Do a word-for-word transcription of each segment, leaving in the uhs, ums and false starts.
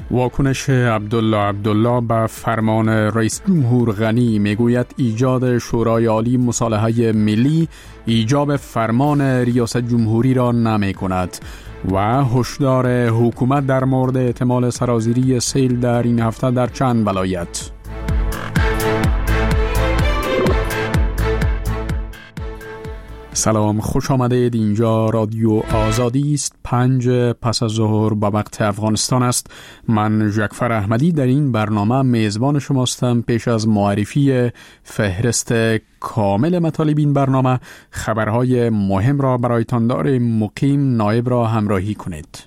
واکنش عبدالله عبدالله به فرمان رئیس جمهور غنی میگوید ایجاد شورای عالی مصالحه ملی ایجاب فرمان ریاست جمهوری را نمی کند و هشدار حکومت در مورد احتمال سرازیری سیل در این هفته در چند ولایت. سلام، خوش آمدید. اینجا رادیو آزادی است. پنج پس از ظهر به وقت افغانستان است. من جعفر احمدی در این برنامه میزبان شماستم. پیش از معرفی فهرست کامل مطالب این برنامه، خبرهای مهم را برایتان داریم. مقیم نایب را همراهی کنید.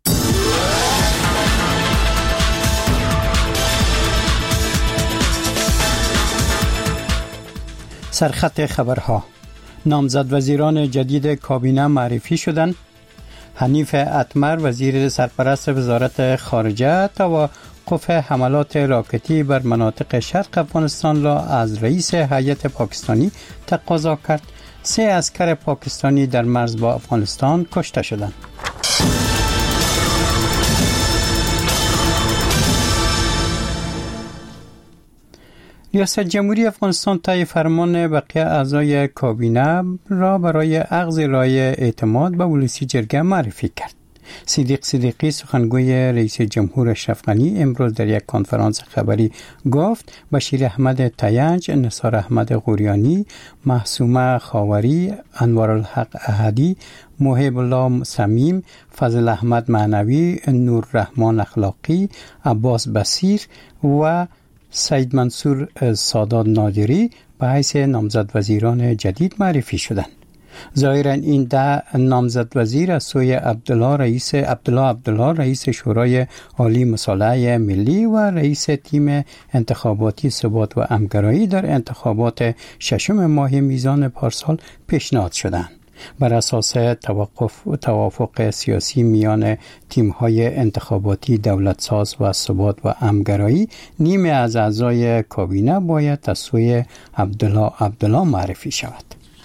سرخط خبرها: نامزد وزیران جدید کابینه معرفی شدند. حنیف اتمر وزیر سرپرست وزارت خارجه توقف حملات راکتی بر مناطق شرق افغانستان را از رئیس هیئت پاکستانی تقاضا کرد. سه عسکر پاکستانی در مرز با افغانستان کشته شدند. ریاست جمهوری افغانستان طی فرمان بقیه اعضای کابینه را برای اخذ رای اعتماد به ولسی جرگه معرفی کرد. صدیق صدیقی سخنگوی رئیس جمهور اشرف غنی امروز در یک کنفرانس خبری گفت بشیر احمد تینج، نثار احمد غوریانی، معصومه خاوری، انوارالحق احدی، محب الله صمیم، فضل احمد معنوی، نور رحمان اخلاقی، عباس بصیر و سید منصور سادات نادری به حیث نامزد وزیران جدید معرفی شدند. ظاهرا این ده نامزد وزیر از سوی عبدالله رئیس عبدالله عبدالله رئیس شورای عالی مصالحه ملی و رئیس تیم انتخاباتی ثبات و همگرایی در انتخابات ششم ماه میزان پارسال پیشنهاد شدند. بر اساس توقف توافق سیاسی میان تیم‌های انتخاباتی دولتساز و ثبات و همگرایی، نیمه از اعضای کابینه باید از سوی عبدالله عبدالله معرفی شود.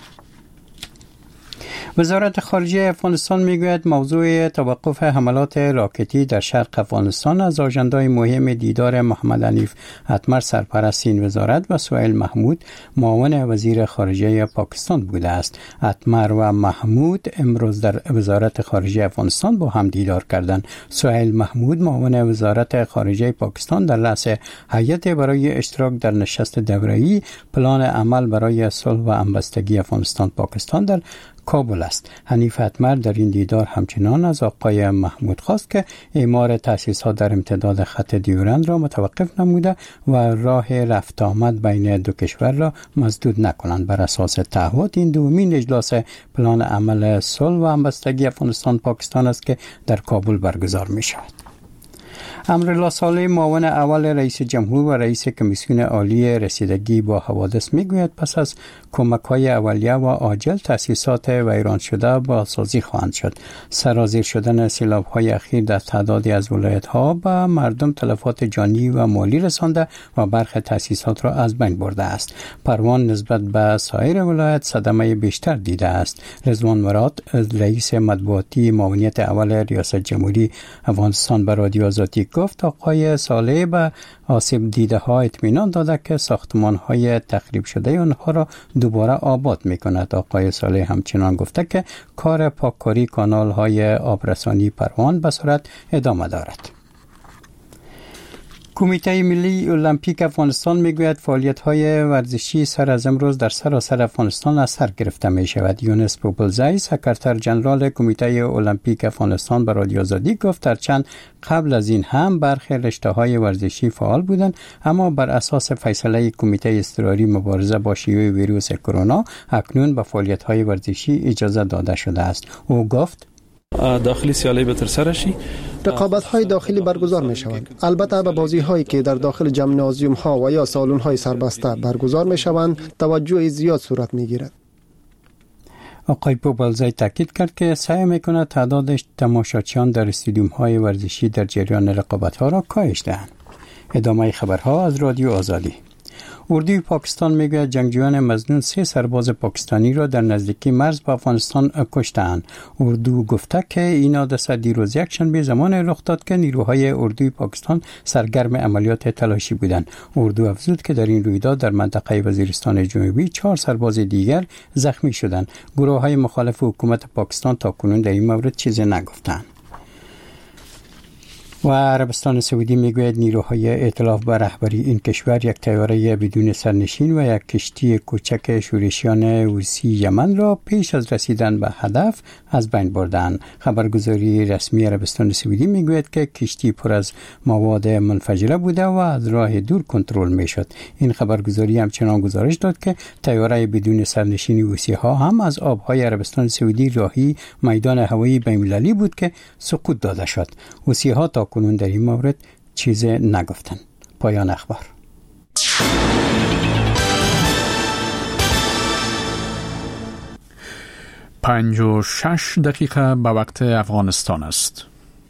وزارت خارجه افغانستان میگوید موضوع توقف حملات راکتی در شرق افغانستان از آژندای مهم دیدار محمد حنیف اتمر سرپرست این وزارت و سهیل محمود معاون وزیر خارجه پاکستان بوده است. اتمر و محمود امروز در وزارت خارجه افغانستان با هم دیدار کردند. سهیل محمود معاون وزارت خارجه پاکستان در رأس هیئت برای اشتراک در نشست دوره‌ای پلان عمل برای صلح و همبستگی افغانستان پاکستان در کابل است. حنیف اتمر در این دیدار همچنان از آقای محمود خواست که اعمار تأسیسات در امتداد خط دیورند را متوقف نموده و راه رفت آمد بین دو کشور را مسدود نکنند. بر اساس تعهد این دومین اجلاس پلان عمل صلح و همبستگی افغانستان پاکستان است که در کابل برگزار می شود. امرالله صالح معاون اول رئیس جمهور و رئیس کمیسیون عالی رسیدگی با حوادث میگوید پس از کمک‌های اولیه و عاجل تأسیسات ویران شده بازسازی خواهند شد. سرازیر شدن سیلاب‌های اخیر در تعدادی از ولایت‌ها به مردم تلفات جانی و مالی رسانده و برخی تأسیسات را از بین برده است. پروان نسبت به سایر ولایت صدمه بیشتر دیده است. رضوان مراد رئیس مطبوعاتی معاونیت اول ریاست جمهوری افغانستان به رادیو آزادی گفت آقای صالح به آسیب دیده ها اطمینان داده که ساختمان های تخریب شده آنها را دوباره آباد می کند. آقای صالح همچنان گفته که کار پاککاری کانال های آبرسانی پروان به سرعت ادامه دارد. کمیته ملی المپیک افغانستان میگوید فعالیت‌های ورزشی سر از امروز در سراسر افغانستان از سر گرفته می شود. یونس پوپلزای سکرتر جنرال کمیته المپیک افغانستان به رادیو آزادی گفت هرچند قبل از این هم برخی رشته‌های ورزشی فعال بودند، اما بر اساس فیصله کمیته اضطراری مبارزه با شیوع ویروس کرونا اکنون به فعالیت‌های ورزشی اجازه داده شده است. او گفت داخلی سیالی به ترسره شی، رقابت‌های داخلی برگزار می‌شوند. البته به بازی‌هایی که در داخل جیمنازیوم‌ها و یا سالن‌های سربسته برگزار می‌شوند توجه زیاد صورت می‌گیرد. آقای پوپلزای تاکید کرد که سعی می‌کند تعداد تماشاچیان در استادیوم‌های ورزشی در جریان رقابت‌ها را کاهش دهند. ادامه خبرها از رادیو آزادی. اردوی پاکستان میگوید جنگجویان مظنون سه سرباز پاکستانی را در نزدیکی مرز با افغانستان کشتند. اردو گفته که این حادثه دیروز یک شنبه زمان رخ داد که نیروهای اردوی پاکستان سرگرم عملیات تلاشی بودند. اردو افزود که در این رویداد در منطقه وزیرستان جنوبی چهار سرباز دیگر زخمی شدند. گروه‌های مخالف حکومت پاکستان تا کنون در این مورد چیزی نگفتند. و عربستان سعودی میگوید نیروهای ائتلاف به رهبری این کشور یک طیاره بدون سرنشین و یک کشتی کوچک شورشیان حوثی یمن را پیش از رسیدن به هدف از بین بردند. خبرگزاری رسمی عربستان سعودی میگوید که کشتی پر از مواد منفجره بوده و از راه دور کنترل میشد. این خبرگزاری همچنان گزارش داد که طیاره بدون سرنشین حوثی ها هم از آبهای عربستان سعودی راهی میدان هوایی بین‌المللی بود که سقوط داده شد. حوثی ها تا کنون در این مورد چیز نگفتن. پایان اخبار. پنج و شش دقیقه به وقت افغانستان است.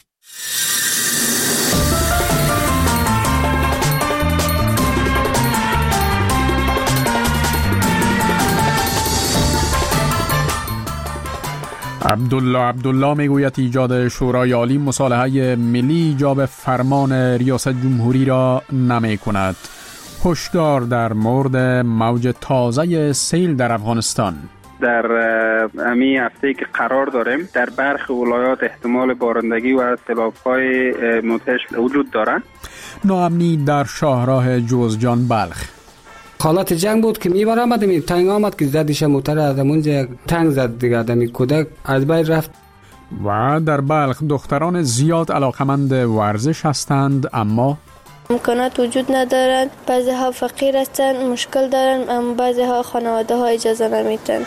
عبدالله عبدالله میگوید ایجاد شورای عالی مصالحه ملی ایجاب فرمان ریاست جمهوری را نمی کند. هشدار در مورد موج تازه سیل در افغانستان. در امی هفته که قرار داریم در برخی ولایات احتمال بارندگی و سیلاب‌های مدهش وجود دارد. ناامنی در شاهراه جوزجان بلخ. حالت جنگ بود که میبر آمد می تنگ آمد که زدیش موتر از اونجا تنگ زد دیگه آدمی کودک از بین رفت. و در بلخ دختران زیاد علاقمند ورزش هستند اما امکانات وجود ندارند. بعضی ها فقیر هستند، مشکل دارند، اما بعضی ها خانواده ها اجازه نمیتن.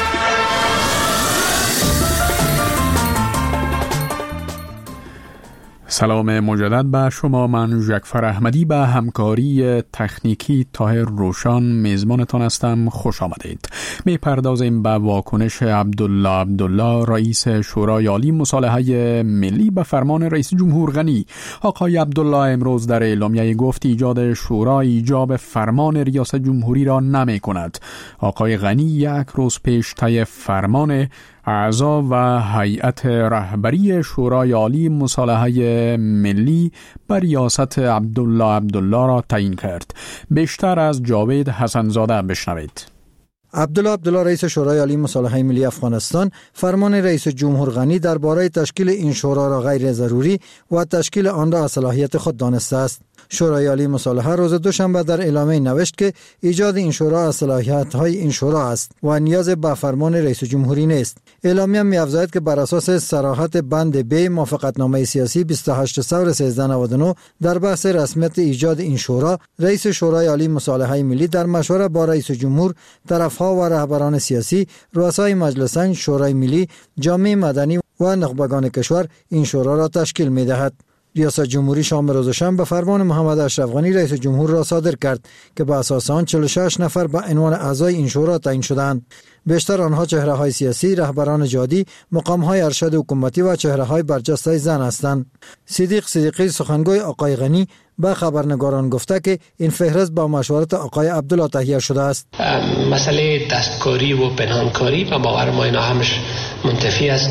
سلام مجدد به شما. من جعفر احمدی به همکاری تکنیکی طاهر روشان میزبانتان هستم. خوش آمدید. می پردازیم به واکنش عبدالله عبدالله رئیس شورای عالی مصالحه ملی به فرمان رئیس جمهور غنی. آقای عبدالله امروز در اعلامیه گفت ایجاد شورا ایجاب فرمان ریاست جمهوری را نمی کند. آقای غنی یک روز پیش طی فرمان اعضا و هیئت رهبری شورای عالی مصالحه ملی بر ریاست عبدالله عبدالله را تعیین کرد. بیشتر از جاوید حسنزاده بشنوید. عبدالله عبدالله رئیس شورای عالی مصالحه ملی افغانستان فرمان رئیس جمهور غنی درباره تشکیل این شورا را غیر ضروری و تشکیل آن را از صلاحیت خود دانسته است. شورای عالی مصالحه روز دوشنبه در اعلامیه نوشت که ایجاد این شورا از صلاحیت‌های این شورا است و نیاز به فرمان رئیس جمهوری نیست. اعلامیه می‌افزاید که بر اساس صراحت بند ب موافقتنامه سیاسی بیست و هشت ثور سیزده نود و نه در بحث رسمیت ایجاد این شورا، رئیس شورای عالی مصالحه ملی در مشوره با رئیس جمهور، طرف‌ها و رهبران سیاسی، رؤسای مجلسین، شورای ملی، جامعه مدنی و نخبگان کشور این شورا را تشکیل می‌دهد. ریاست جمهوری شام روز شنبه فرمان محمد اشرف غنی رئیس جمهور را صادر کرد که به اساس آن چهل و شش نفر به عنوان اعضای این شورا تعیین شدند. بیشتر آنها چهره‌های سیاسی، رهبران جادی، مقام‌های ارشد حکومتی و چهره‌های برجسته زن هستند. صدیق صدیقی سخنگوی آقای غنی به خبرنگاران گفته که این فهرست با مشورت آقای عبدالله تهیه شده است. مسئله دستکاری و پنهانکاری و باور ما اینا همش منتفی است.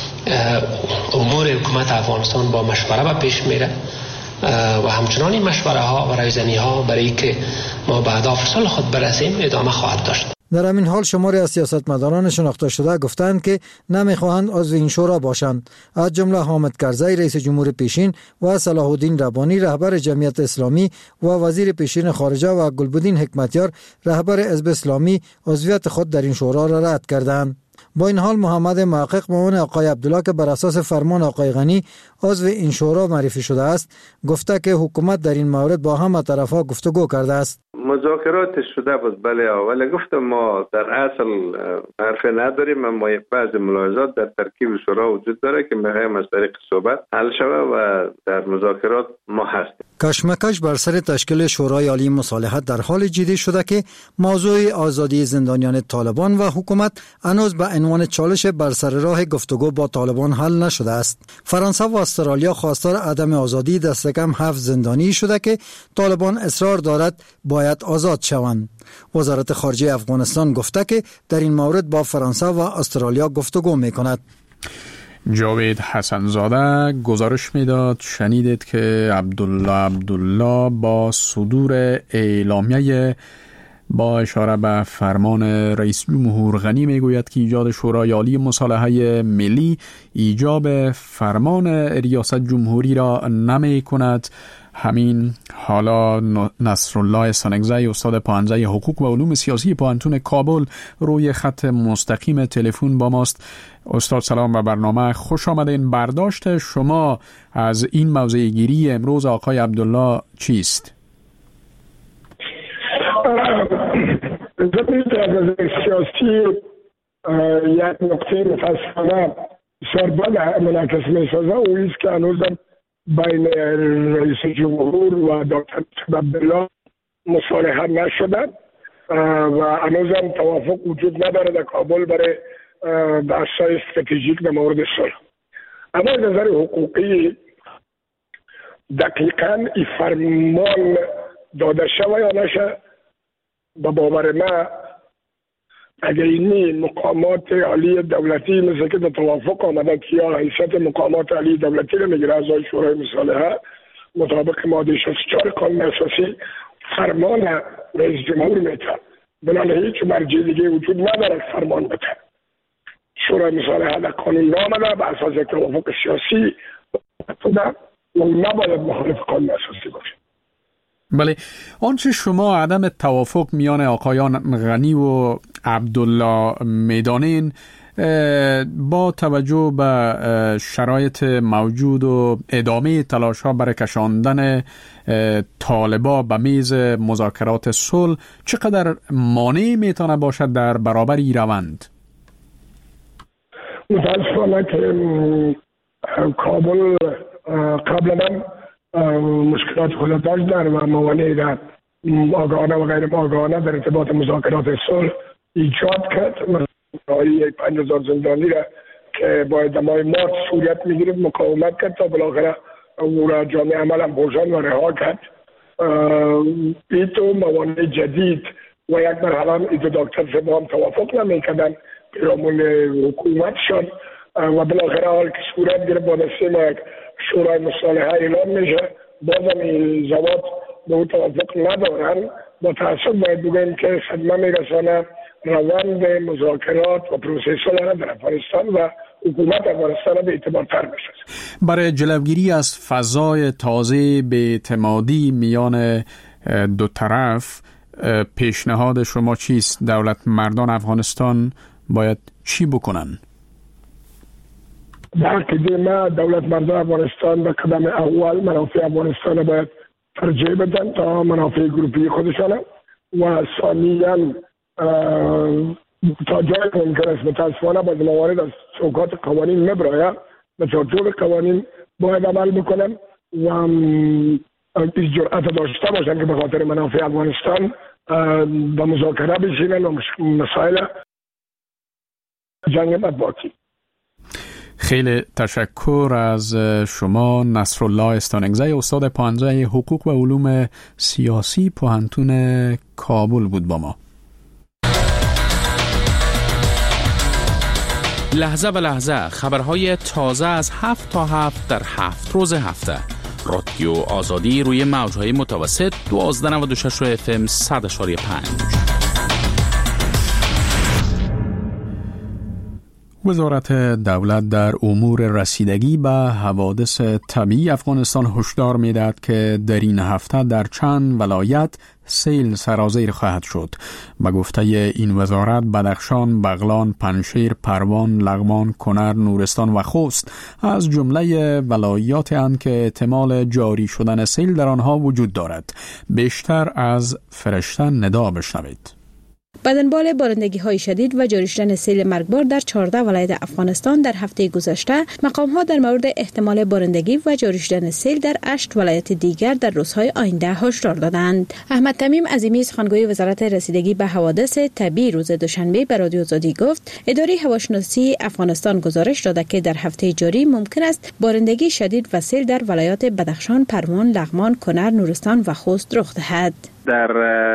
امور حکومت افغانستان با مشوره به پیش میره و همچنان این مشوره ها و رایزنی ها برای که ما به اهداف صلح خود برسیم ادامه خواهد داشت. در همین حال شماری از سیاستمداران شناخته شده گفتند که نمیخواهند عضو این شورا باشند. از جمله حامد کرزی رئیس جمهور پیشین و صلاح الدین ربانی رهبر جمعیت اسلامی و وزیر پیشین خارجه و گلبدین حکمتیار رهبر حزب اسلامی عضویت خود در این شورا را رد کردند. با این حال محمد محقق معاون آقای عبدالله که بر اساس فرمان آقای غنی عضو این شورا معرفی شده است گفته که حکومت در این مورد با همه طرفها گفتگو کرده است. مذاکرات شده بود بله، ولی گفتم ما در اصل حرف نداریم، اما بعضی ملاحظات در ترکیب شورا وجود داره که می‌خوایم از طریق صحبت حل شود و در مذاکرات ما هستیم. کشمکش بر سر تشکیل شورای عالی مصالحت در حال جدی شده که موضوع آزادی زندانیان طالبان و حکومت هنوز به عنوان چالش بر سر راه گفتگو با طالبان حل نشده است. فرانسه و استرالیا خواستار عدم آزادی دست کم هفت زندانی شده که طالبان اصرار دارد باید آزاد شوند. وزارت خارجه افغانستان گفته که در این مورد با فرانسه و استرالیا گفتگو می کند. جاوید حسنزاده گزارش میداد شنیدید که عبدالله عبدالله با صدور اعلامیه با اشاره به فرمان رئیس جمهور غنی میگوید که ایجاد شورای عالی مصالحه ملی ایجاب فرمان ریاست جمهوری را نمی کند. همین حالا نصرالله سانگزی استاد پانزه حقوق و علوم سیاسی پانتون کابل روی خط مستقیم تلفن با ماست. استاد سلام و برنامه خوش آمدین. برداشت شما از این موضع گیری امروز آقای عبدالله چیست؟ زمین از سیاسی یک نقطه متاسفانه سربال منعکس می سازه و ایست که هنوزم بین رئیس جمهور و دکتر عبدالله مصالحه نشده و هنوزم توافق وجود نداره در کابل برای بحث‌های استراتژیک در مورد صلح. اما از نظر حقوقی دقیقاً این فرمان داده شوه یا نشه به باور من اگر اینی مقامات عالی دولتی مثل که در توافق آمده که یا حیثیت مقامات عالی دولتی رو میگیره اعضای شورای مصالحه مطابق ماده شصت و چهار قانون اساسی فرمان رئیس جمهور میده، بنابراین هیچ مرجع دیگه وجود نداره فرمان بده. شورای مصالحه در قانون نامده به اساس یک توافق سیاسی بوده و نباید مخالف قانون اساسی باشه. بله، آنچه شما عدم توافق میان آقایان غنی و عبدالله میدانین با توجه به شرایط موجود و ادامه تلاش ها برای کشاندن طالبا به میز مذاکرات صلح چقدر مانع میتونه باشد در برابر این روند؟ متاسفانه که کابل قبلا مشکلات خود داشت در و موانع در آگاهانه و غیر آگاهانه در ارتباط مذاکرات صلح ایجاد کرد. مثلا پنج هزار زندانی را که باید دمای مارچ صورت میگیرد مقاومت کرد تا بالاخره او را جامعه عمل هم بوشان و رها کرد. ایتو موانع جدید و یک مرحله هم ایتو دکتر سبا هم توافق نمیکردن پیرامون حکومت شد و بالاخره حال که صورت گرفت با دسته یک شورای مصالحه اعلام میشه بازم این زواد به اون توافق ندارن. با تأسف باید بگویم که صدمه میرسانه روند مذاکرات و پروسه صلح در افغانستان و حکومت افغانستان به اعتبار تر بشه. برای جلوگیری از فضای تازه به اعتمادی میان دو طرف پیشنهاد شما چیست؟ دولت مردان افغانستان باید چی بکنن؟ در قدیمه دولت مردان افغانستان به قدم اول منافع افغانستان باید ترجیح بدن تا منافع گروپی خودشانه و ثانیاً تا جای ممکن است متاسفانه باید موارد از چوکات قوانین نبراید به چارچوب قوانین باید عمل بکنن و از جرأت داشته باشن که به خاطر منافع افغانستان به مذاکره بشینن و مسائل جنگ مطبوعاتی. خیلی تشکر از شما نصرالله استانگزی استاد پانزه حقوق و علوم سیاسی پانتون کابل بود با ما. لحظه به لحظه خبرهای تازه از هفت تا هفت در هفت روز هفته. رادیو آزادی روی موجهای متوسط دوازده نود و شش اف ام صد اشاری پنج. وزارت دولت در امور رسیدگی به حوادث طبیعی افغانستان هشدار می‌دهد که در این هفته در چند ولایت سیل سرازیر خواهد شد. به گفته این وزارت بدخشان، بغلان، پنجشیر، پروان، لغمان، کنر، نورستان و خوست از جمله ولایات اند که احتمال جاری شدن سیل در آنها وجود دارد. بیشتر از فرشته ندا بشنوید. به دنبال بارندگی های شدید و جاری شدن سیل مرگبار در چهارده ولایت افغانستان در هفته گذشته، مقام ها در مورد احتمال بارندگی و جاری شدن سیل در هشت ولایت دیگر در روزهای آینده هشدار دادند. احمد تمیم عظیمی، سخنگوی وزارت رسیدگی به حوادث طبیعی، روز دوشنبه به رادیو آزادی گفت اداره هواشناسی افغانستان گزارش داده که در هفته جاری ممکن است بارندگی شدید و سیل در ولایات بدخشان، پروان، لغمان، کنر، نورستان و خوست رخ دهد. در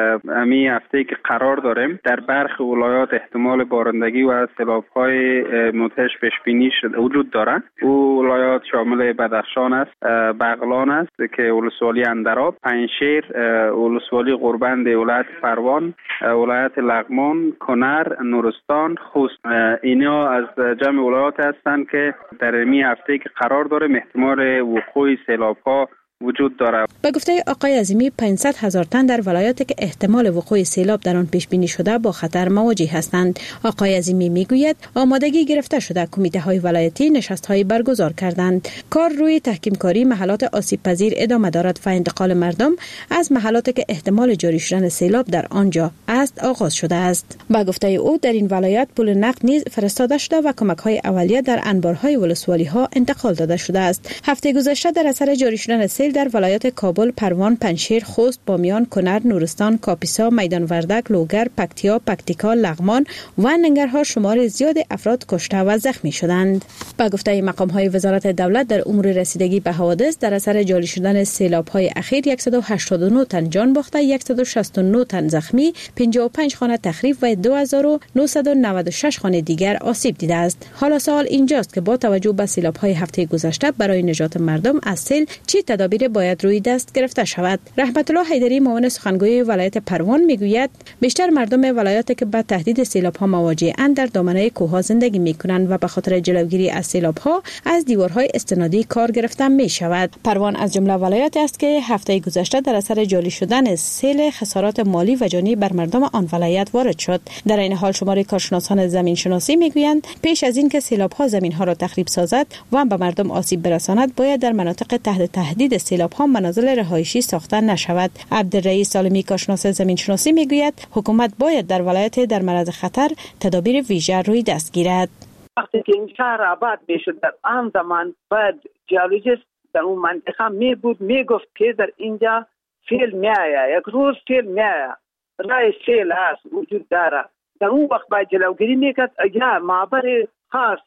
امی هفته که قرار داریم در برخی ولایات احتمال بارندگی و سیلاب‌های مدهش پیش بینی شده وجود دارند. او ولایات شامل بدخشان است، بغلان است که ولسوالی اندراب، پنجشیر، ولسوالی غربند ولایت پروان، ولایت لغمان، کنر، نورستان، خوست. اینا از جمع ولایات هستند که در امی هفته که قرار داریم احتمال وقوع سیلاب‌ها وجود دارد. به گفته آقای عظیمی، پانصد هزار تن در ولایاتی که احتمال وقوع سیلاب در آن پیش بینی شده با خطر مواجه هستند. آقای عظیمی میگوید آمادگی گرفته شده، کمیته های ولایتی نشست های برگزار کردند. کار روی تحکیم کاری محلات آسیب پذیر ادامه دارد و انتقال مردم از محلاتی که احتمال جاری شدن سیلاب در آنجا است آغاز شده است. به گفته او در این ولایت پول نقد نیز فرستاده شده و کمک های اولیه در انبارهای ولسوالی ها انتقال داده شده است. هفته گذشته در اثر جاری شدن سیل در ولایات کابل، پروان، پنجشیر، خوست، بامیان، کنر، نورستان، کاپیسا، میدان وردک، لوگر، پکتیا، پکتیکا، لغمان و ننگرهار شمار زیاد افراد کشته و زخمی شدند. با گفته مقام های وزارت دولت در امور رسیدگی به حوادث، در اثر جاری شدن سیلاب های اخیر صد و هشتاد و نه تن جان باخته، صد و شصت و نه تن زخمی، پنجاه و پنج خانه تخریب و دو هزار و نهصد و نود و شش خانه دیگر آسیب دیده است. حالا سوال اینجاست که با توجه به سیلاب های هفته گذشته برای نجات مردم از سیل چه تدابیر باید روی دست گرفته شود؟ رحمت الله حیدری، معاون سخنگوی ولایت پروان، میگوید بیشتر مردم ولایاتی که با تهدید سیلاب ها مواجه اند در دامنه کوه ها زندگی می کنند و به خاطر جلوگیری از سیلاب ها از دیوارهای استنادی کار گرفته می شود. پروان از جمله ولایاتی است که هفته گذشته در اثر جاری شدن سیل خسارات مالی و جانی بر مردم آن ولایت وارد شد. در این حال شمار کارشناسان زمین شناسی میگویند پیش از این که سیلاب ها زمین ها را تخریب سازد و به مردم آسیب برساند، باید در مناطق تحت تهدید سیلاب ها منازل رهایشی ساخته نشود. عبدالرئیس سالمی، کارشناس زمین شناسی، میگوید حکومت باید در ولایت در معرض خطر تدابیر ویژه روی دست گیرد. وقتی که این شهر آباد میشد در آن زمان باید جیولوژیست در اون منطقه می بود می گفت که در اینجا سیل می آید، یک روز سیل می آید، رای سیل هست وجود داره. در اون وقت باید جلوگیری میکرد. اگر معبر خاص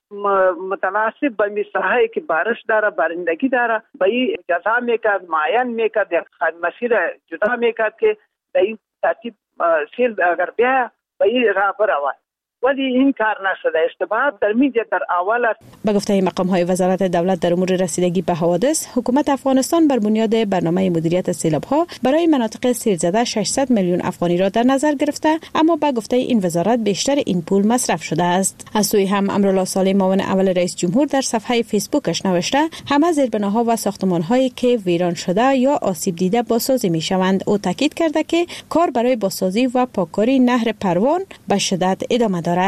متناسب به مساحتی که بارش داره، بارندگی داره، به این جزا میکرد، معین میکرد، یک مسیر جدا میکرد که به این ترتیب سیل اگر بیا به این راه برود. ولی این کار نشده. اشتباهات در میجه در اول است. به گفته مقام های وزارت دولت در امور رسیدگی به حوادث، حکومت افغانستان بر بنیاد برنامه مدیریت سیلاب ها برای مناطق سیل زده ششصد میلیون افغانی را در نظر گرفته، اما به گفته این وزارت بیشتر این پول مصرف شده است. از سوی هم امرالله صالح، معاون اول رئیس جمهور، در صفحه فیسبوکش نوشته همه زیربناها و ساختمان هایی که ویران شده یا آسیب دیده بازسازی می شوند. او تاکید کرده که کار برای بازسازی و پاککاری نهر پروان به شدت ادامه دارد.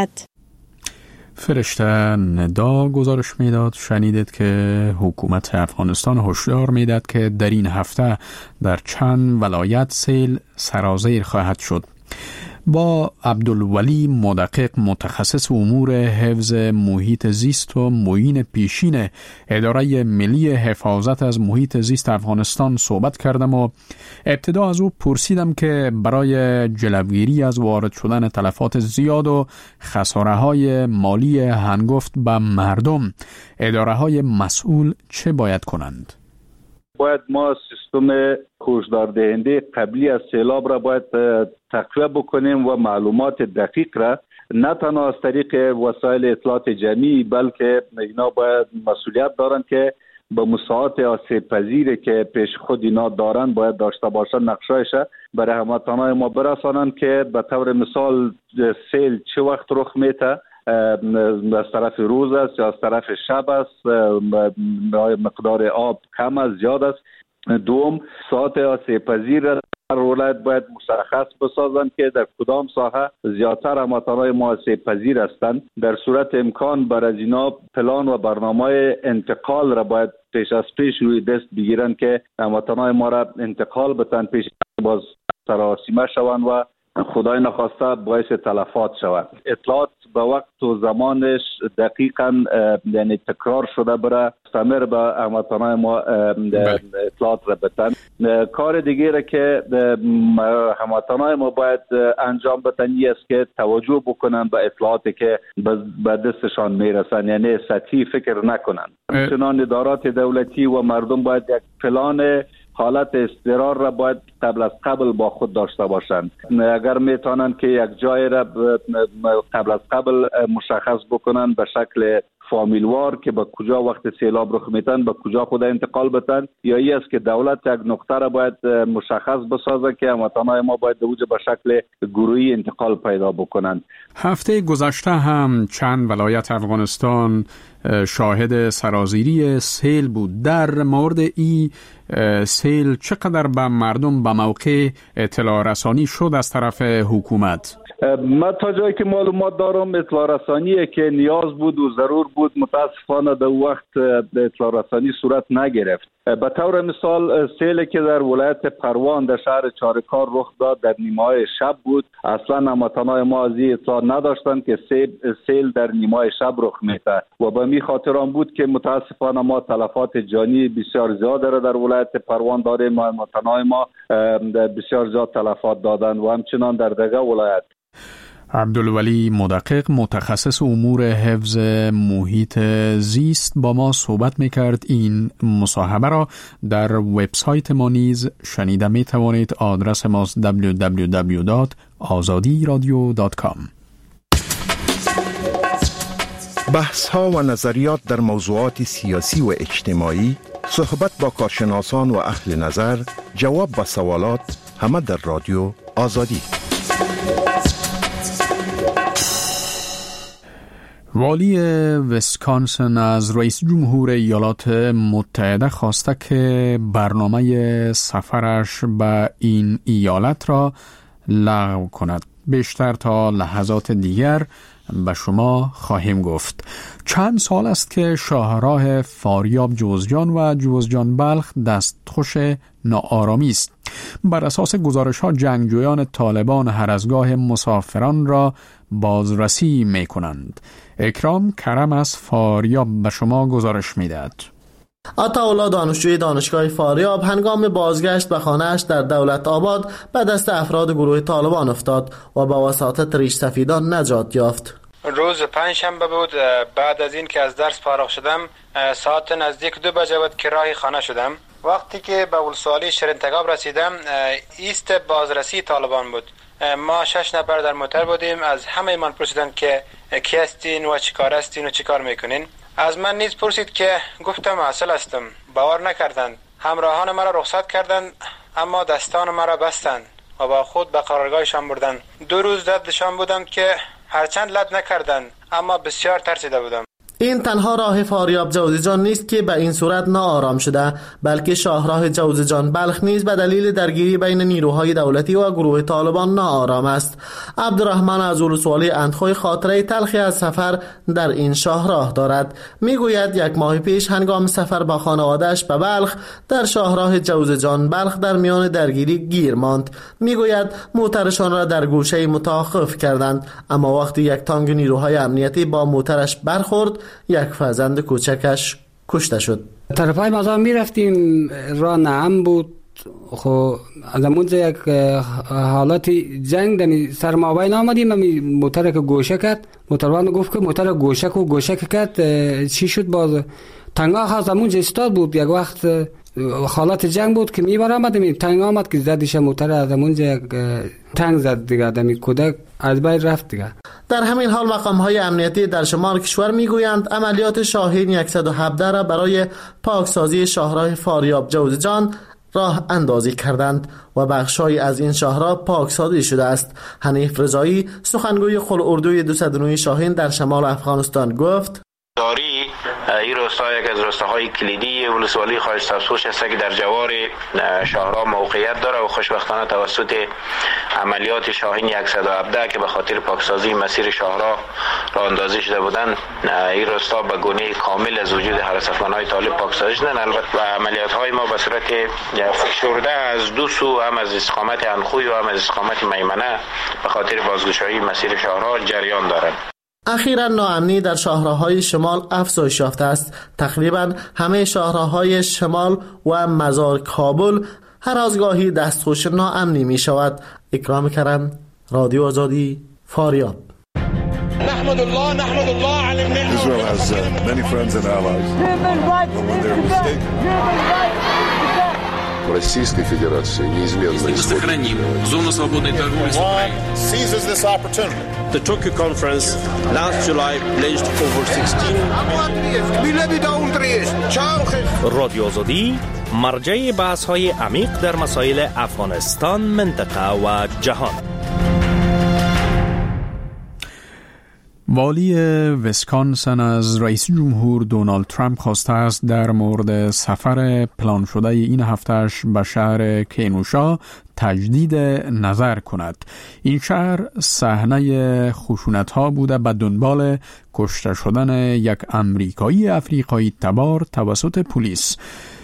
فرشته ندا گزارش میداد. شنیدید که حکومت افغانستان هشدار میداد که در این هفته در چند ولایت سیل سرازیر خواهد شد. با عبدالولی مدقق، متخصص امور حفظ محیط زیست و معین پیشین اداره ملی حفاظت از محیط زیست افغانستان صحبت کردم و ابتدا از او پرسیدم که برای جلوگیری از وارد شدن تلفات زیاد و خساره های مالی هنگفت به مردم، اداره های مسئول چه باید کنند؟ باید ما سیستم هشدار دهنده قبلی از سیلاب را باید تقویه بکنیم و معلومات دقیق را نه تنها از طریق وسایل اطلاعات جمعی، بلکه اینا باید مسئولیت دارن که به مساعات آسیب پذیری که پیش خود اینا دارن باید داشته باشن، نقشایش برای هموطنان ما برسانن که به طور مثال سیل چه وقت رخ میته، از طرف روز است یا از طرف شب است، مقدار آب کم است زیاد است. دوم، ساعت آسیب پذیر هر ولایت باید مشخص بسازند که در کدام ساحه زیادتر هموطنان ما آسیب پذیر هستند. در صورت امکان بر از اینا پلان و برنامه انتقال را باید پیش از پیش روی دست بگیرند که هموطنان ما را انتقال بتن پیش باز سراسیمه شوند و خدای نخواسته باعث تلفات شود. اطلاعات به وقت و زمانش دقیقاً یعنی تکرار شده بره مستمر به هموطنان ما اطلاعات را بتن. کار دیگه را که هموطنان ما باید انجام بدن است که توجه بکنن به اطلاعاتی که به دستشان میرسن، یعنی سطحی فکر نکنن. همچنان ادارات دولتی و مردم باید یک پلان حالت استقرار را باید قبل از قبل با خود داشته باشند. اگر میتونن که یک جای را قبل از قبل مشخص بکنن به شکل فامیلوار که به کجا وقت سیلاب رخ میتن به کجا خود انتقال بتن، یا ای است که دولت یک نقطه را باید مشخص بسازه که هموطنان ما باید دوجه به شکل گروهی انتقال پیدا بکنن. هفته گذشته هم چند ولایت افغانستان شاهد سرازیری سیل بود. در مورد ای سیل چقدر به مردم به موقع اطلاع رسانی شد از طرف حکومت؟ من تا جایی که معلومات دارم اطلاع رسانیه که نیاز بود و ضرور بود متاسفانه در وقت اطلاع رسانی صورت نگرفت. به طور مثال سیلی که در ولایت پروان در شهر چارکار رخ داد در نیمه‌های شب بود. اصلا هموطنان ما از این اطلاع نداشتند که سیل در نیمه‌های شب رخ میده و به می خاطر آن بود که متاسفانه ما تلفات جانی بسیار زیاد را در ولایت پروان داریم و هموطنان ما بسیار زیاد تلفات دادند و همچنان در دیگر ولایت. عبدالولی مدقق متخصص امور حفظ محیط زیست با ما صحبت میکرد. این مصاحبه را در وبسایت ما نیز شنیده میتوانید. آدرس ماست دبلیو دبلیو دبلیو دات آزادی رادیو دات کام. بحث ها و نظریات در موضوعات سیاسی و اجتماعی، صحبت با کارشناسان و اهل نظر، جواب به سوالات، همه در رادیو آزادی. والی ویسکانسن از رئیس جمهور ایالات متحده خواسته که برنامه سفرش به این ایالت را لغو کند. بیشتر تا لحظات دیگر به شما خواهیم گفت. چند سال است که شاهراه فاریاب جوزجان و جوزجان بلخ دستخوش ناآرامی است. بر اساس گزارش ها جنگجویان طالبان هر از گاه مسافران را بازرسی می کنند. اکرام کرم از فاریاب به شما گزارش می دهد. عطاالله دانشجوی دانشگاه فاریاب هنگام بازگشت به خانه‌اش در دولت آباد به دست افراد گروه طالبان افتاد و با وساطت ریش سفیدان نجات یافت. روز پنجشنبه بود. بعد از این که از درس فارغ شدم ساعت نزدیک دو بجه بود که راه خانه شدم. وقتی که به ولسوالی شرینتگاب رسیدم ایست بازرسی طالبان بود. ما شش نفر در موتر بودیم. از همه من پرسیدن که کی هستین و چی کار هستین و چی کار میکنین. از من نیز پرسید که گفتم اصل هستم. باور نکردند. همراهان مرا رخصت کردند اما دستان مرا بستند و با خود به قرارگاهشان بردند. دو روز دردشان بودم که هرچند لب نکردند اما بسیار ترسیده بودم. این تنها راه فاریاب جوزجان نیست که به این صورت ناآرام شده، بلکه شاهراه جوزجان بلخ نیز به دلیل درگیری بین نیروهای دولتی و گروه طالبان ناآرام است. عبدالرحمن از ولسوالی اندخوی خاطره تلخی از سفر در این شاهراه دارد. میگوید یک ماه پیش هنگام سفر با خانواده‌اش به بلخ در شاهراه جوزجان بلخ در میان درگیری گیر ماند. میگوید موترشان را در گوشه متوقف کردند، اما وقتی یک تانک نیروهای امنیتی با موترش برخورد یک فرزند کوچکش کشته شد. طرفای مزار می رفتیم، راه نعم بود. خب از اونجا یک حالت جنگ دمی سر ما بین آمدیم. می موتر که گوشه کرد، موتروان گفت که موتر گوشه کو گوشه کرد. چی شد؟ باز تنگا خواست اونجا استاد بود. یک وقت حالت جنگ بود که می بر آمدیم، تنگ آمد که زدش موتر از اونجا یک تنگ زد دیگه. دمی کودک از بین رفت دیگه. در همین حال مقام‌های امنیتی در شمال کشور میگویند عملیات شاهین صد و هفده را برای پاکسازی شاهراه فاریاب جوزجان راه اندازی کردند و بخش‌هایی از این شاهراه پاکسازی شده است. حنیف رضایی سخنگوی قل اردوی دویست و نه شاهین در شمال افغانستان گفت: داری این روستا یک از روستاهای کلیدی ولسوالی خارج افسوس است که در جوار شاهراه موقعیت داره و خوشبختانه توسط عملیات شاهین صد و هفده که به خاطر پاکسازی مسیر شاهراه راه اندازی شده بودند، این روستا به گونه کامل از وجود حراس افغان‌های طالب پاکسازی شدند. البته و عملیات‌های ما به صورت فشرده از دو سو، هم از استقامت انخوی و هم از استقامت میمنه به خاطر بازگشایی مسیر شاهراه جریان دارد. اخیراً ناامنی در شاهراهای شمال افزایش یافته است. تقریباً همه شاهراهای شمال و مزار کابل هر از گاهی دستخوش ناامنی می شود. اکرام کرم، رادیو آزادی، فاریاب. نحمد الله نحمد الله على النعمة. Israel has uh, many friends and allies. When they're mistaken. В Российской Федерации неизменно сохраним зону свободной торговли с Украиной. Seizes this opportunity. The Tokyo conference last July pledged over sixteen. رادیو آزادی مرجع بحث‌های عمیق در مسائل افغانستان، منطقه و جهان. والی ویسکانسن از رئیس جمهور دونالد ترامپ خواسته است در مورد سفر پلان شده این هفتهش به شهر کینوشا تجدید نظر کند. این شهر صحنه خشونت‌ها بوده به دنبال کشته شدن یک امریکایی افریقایی تبار توسط پلیس.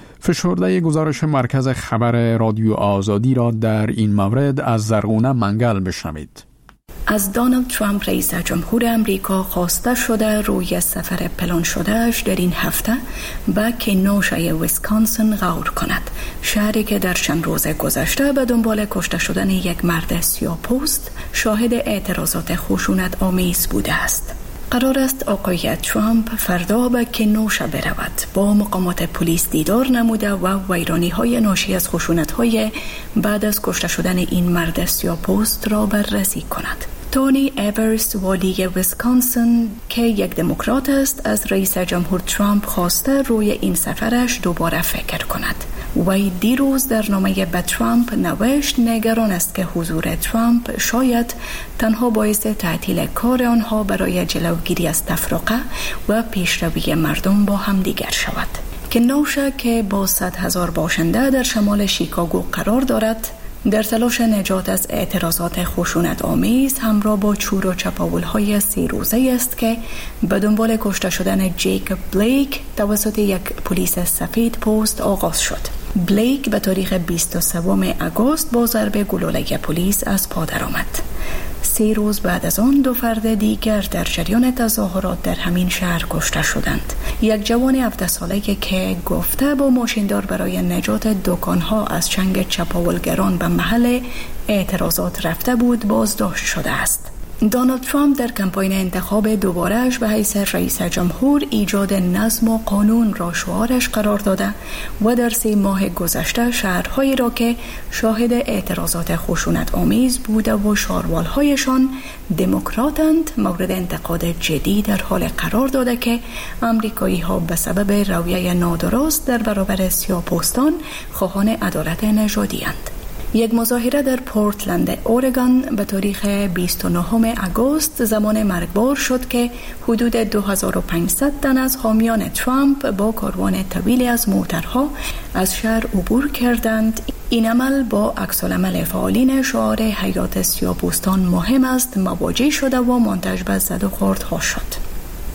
فشرده گزارش مرکز خبر رادیو آزادی را در این مورد از زرغونه منگل بشنوید. از دونالد ترامپ رئیس جمهور امریکا خواسته شده روی سفر پلان شدهش در این هفته به کینوشای ویسکانسن غور کند، شهری که در چند روز گذشته به دنبال کشته شدن یک مرد سیاه‌پوست شاهد اعتراضات خشونت آمیز بوده است. قرار است آقای ترامپ فردا به کینوشا برود، با مقامات پلیس دیدار نموده و ویرانی‌های ناشی از خشونت‌های بعد از کشته شدن این مرد سیاه‌پوست را بررسی کند. تونی ایورس، والی ویسکانسن که یک دموکرات است، از رئیس جمهور ترامپ خواسته روی این سفرش دوباره فکر کند. وی دیروز در نامه به ترامپ نوشت نگران است که حضور ترامپ شاید تنها باعث تعطیل کار آنها برای جلوگیری از تفرقه و پیشروی مردم با همدیگر شود. کینوشا که با صد هزار باشنده در شمال شیکاگو قرار دارد، در تلاش نجات از اعتراضات خشونت آمیز همراه با چور و چپاول‌های سه روزه است که به دنبال کشته شدن جیکوب بلیک توسط یک پلیس سفید پوست آغاز شد. بلیک به تاریخ بیست و سوم آگوست با ضرب گلوله پلیس از پا درآمد. سه روز بعد از آن دو فرد دیگر در جریان تظاهرات در همین شهر کشته شدند. یک جوان هفده ساله که گفته با ماشیندار برای نجات دکانها از چنگ چپاولگران به محل اعتراضات رفته بود بازداشت شده است. دونالد ترامپ در کمپاین انتخاب دوباره‌اش به حیث رئیس جمهور ایجاد نظم و قانون را شعارش قرار داده و در سه ماه گذشته شهرهایی را که شاهد اعتراضات خشونت آمیز بوده و شاروالهایشان دموکراتند مورد انتقاد جدی در حال قرار داده که امریکایی ها به سبب رویه نادرست در برابر سیاه‌پوستان خواهان عدالت نژادی اند. یک مظاهره در پورتلند اورگان به تاریخ بیست و نهم آگوست زمان مرگبار شد که حدود دو هزار و پانصد تن از حامیان ترامپ با کاروان طویلی از موترها از شهر عبور کردند. این عمل با عکس‌العمل فعالین شعار حیات سیاه‌پوستان مهم است مواجه شده و منتج به زد و خوردها شد.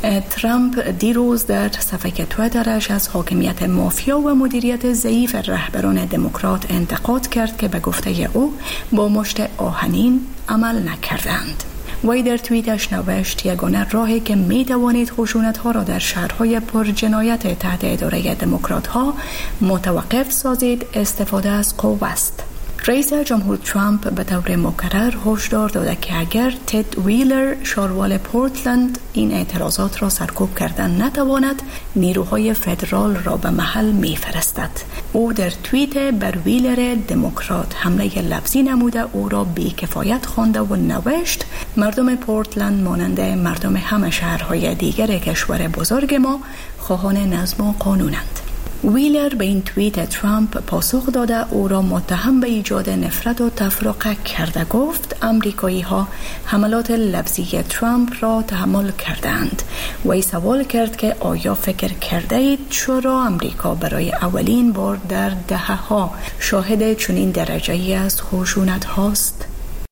ترامپ دیروز در صفحه توییترش از حاکمیت مافیا و مدیریت ضعیف رهبران دموکرات انتقاد کرد که به گفته او با مشت آهنین عمل نکردند. وی در توییتش نوشت یگانه راهی که می توانید خشونت‌ها را در شهرهای پر جنایت تحت اداره دموکرات‌ها متوقف سازید استفاده از قوه است. رئیس جمهور ترامپ به طور مکرر هشدار داده که اگر تد ویلر شاروال پورتلند این اعتراضات را سرکوب کردن نتواند نیروهای فدرال را به محل میفرستد. او در توییت بر ویلر دموکرات حمله لفظی نموده او را بی‌کفایت خوانده و نوشت مردم پورتلند مانند مردم همه شهرهای دیگر کشور بزرگ ما خواهان نظم و قانونند. ویلر به این توییت ترامپ پاسخ داده او را متهم به ایجاد نفرت و تفرقه کرده. گفت امریکایی ها حملات لفظی ترامپ را تحمل کردند. وی سوال کرد که آیا فکر کرده اید چرا امریکا برای اولین بار در دهه ها شاهد چنین درجه‌ای از خشونت هاست؟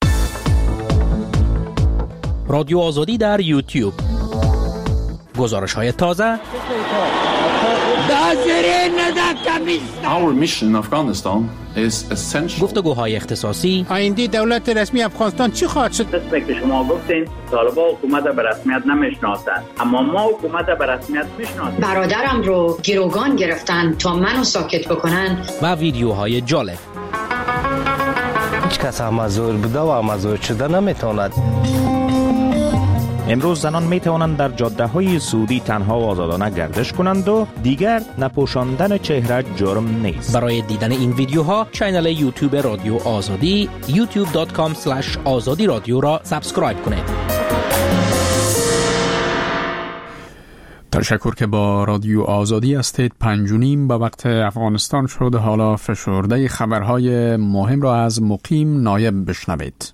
رادیو آزادی در یوتیوب. گزارش های تازه. Our mission in Afghanistan is essential. گفتگوهای اختصاصی. آینده دولت رسمی افغانستان چی خواهد شد؟ قسمی که شما گفتین طالبان حکومت به رسمیت نمیشناسند، اما ما حکومت به رسمیت میشناسیم. برادرم رو گروگان گرفتن تا منو ساکت بکنن. و ویدیوهای جالب. هیچ کس امازور بوده و امازور شده نمیتواند. امروز زنان می توانند در جاده های سعودی تنها و آزادانه گردش کنند و دیگر نپوشاندن چهره جرم نیست. برای دیدن این ویدیوها کانال یوتیوب رادیو آزادی یوتیوب دات کام اسلش آزادی رادیو را سابسکرایب کنید. تشکر که با رادیو آزادی هستید. پنج و نیم به وقت افغانستان شد. حالا فشرده خبرهای مهم را از مقیم نایب بشنوید.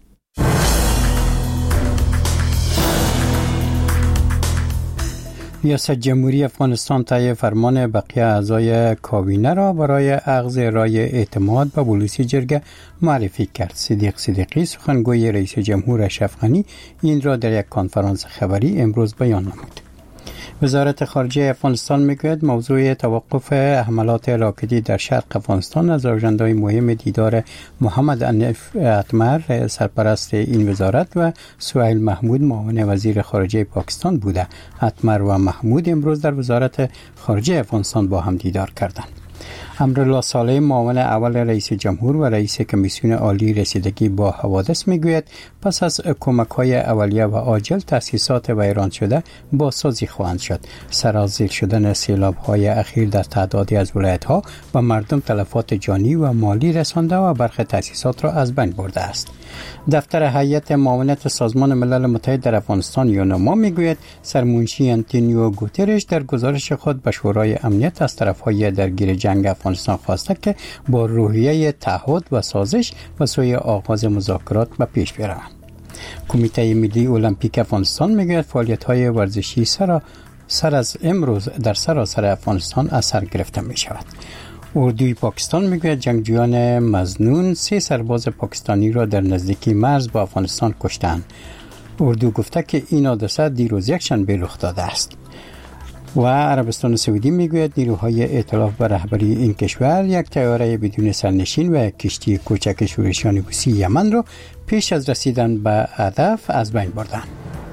ریاست جمهوری افغانستان طی فرمان بقیه اعضای کابینه را برای اخذ رای اعتماد به بلوسی جرگه معرفی کرد. صدیق صدیقی سخنگوی رئیس جمهور اشرف غنی این را در یک کنفرانس خبری امروز بیان نمود. وزارت خارجه افغانستان میگوید موضوع توقف حملات راکتی در شرق افغانستان از اجندای مهم دیدار محمد انیف اتمر سرپرست این وزارت و سهیل محمود معاون وزیر خارجه پاکستان بوده. اتمر و محمود امروز در وزارت خارجه افغانستان با هم دیدار کردند. امرالله صالح معاون اول رئیس جمهور و رئیس کمیسیون عالی رسیدگی با حوادث میگوید پس از کمک‌های اولیه و عاجل تأسیسات ویران شده بازسازی خواهند شد. سرازیر شدن سیلاب‌های اخیر در تعدادی از ولایت‌ها و مردم تلفات جانی و مالی رسانده و برخی تأسیسات را از بین برده است. دفتر هیئت معاونت سازمان ملل متحد در افغانستان یونما میگوید سرمنشی آنتونیو گوترش در گزارش خود به شورای امنیت از طرف‌های درگیر جنگ افغانستان خواسته که با روحیه تعهد و سازش و سوی آغاز مذاکرات به پیش بروند. کمیته ملی المپیک افغانستان میگوید فعالیت‌های ورزشی سر سر از امروز در سراسر افغانستان از سر گرفته می شود. اردوی پاکستان میگوید جنگجویان مظنون سه سرباز پاکستانی را در نزدیکی مرز با افغانستان کشتند. اردو گفته که این حادثه دیروز یکشنبه رخ داده است. و عربستان سعودی میگوید نیروهای ائتلاف به رهبری این کشور یک طیاره بدون سرنشین و کشتی کوچک شورشیان حوثی یمن را پیش از رسیدن به هدف از بین بردند.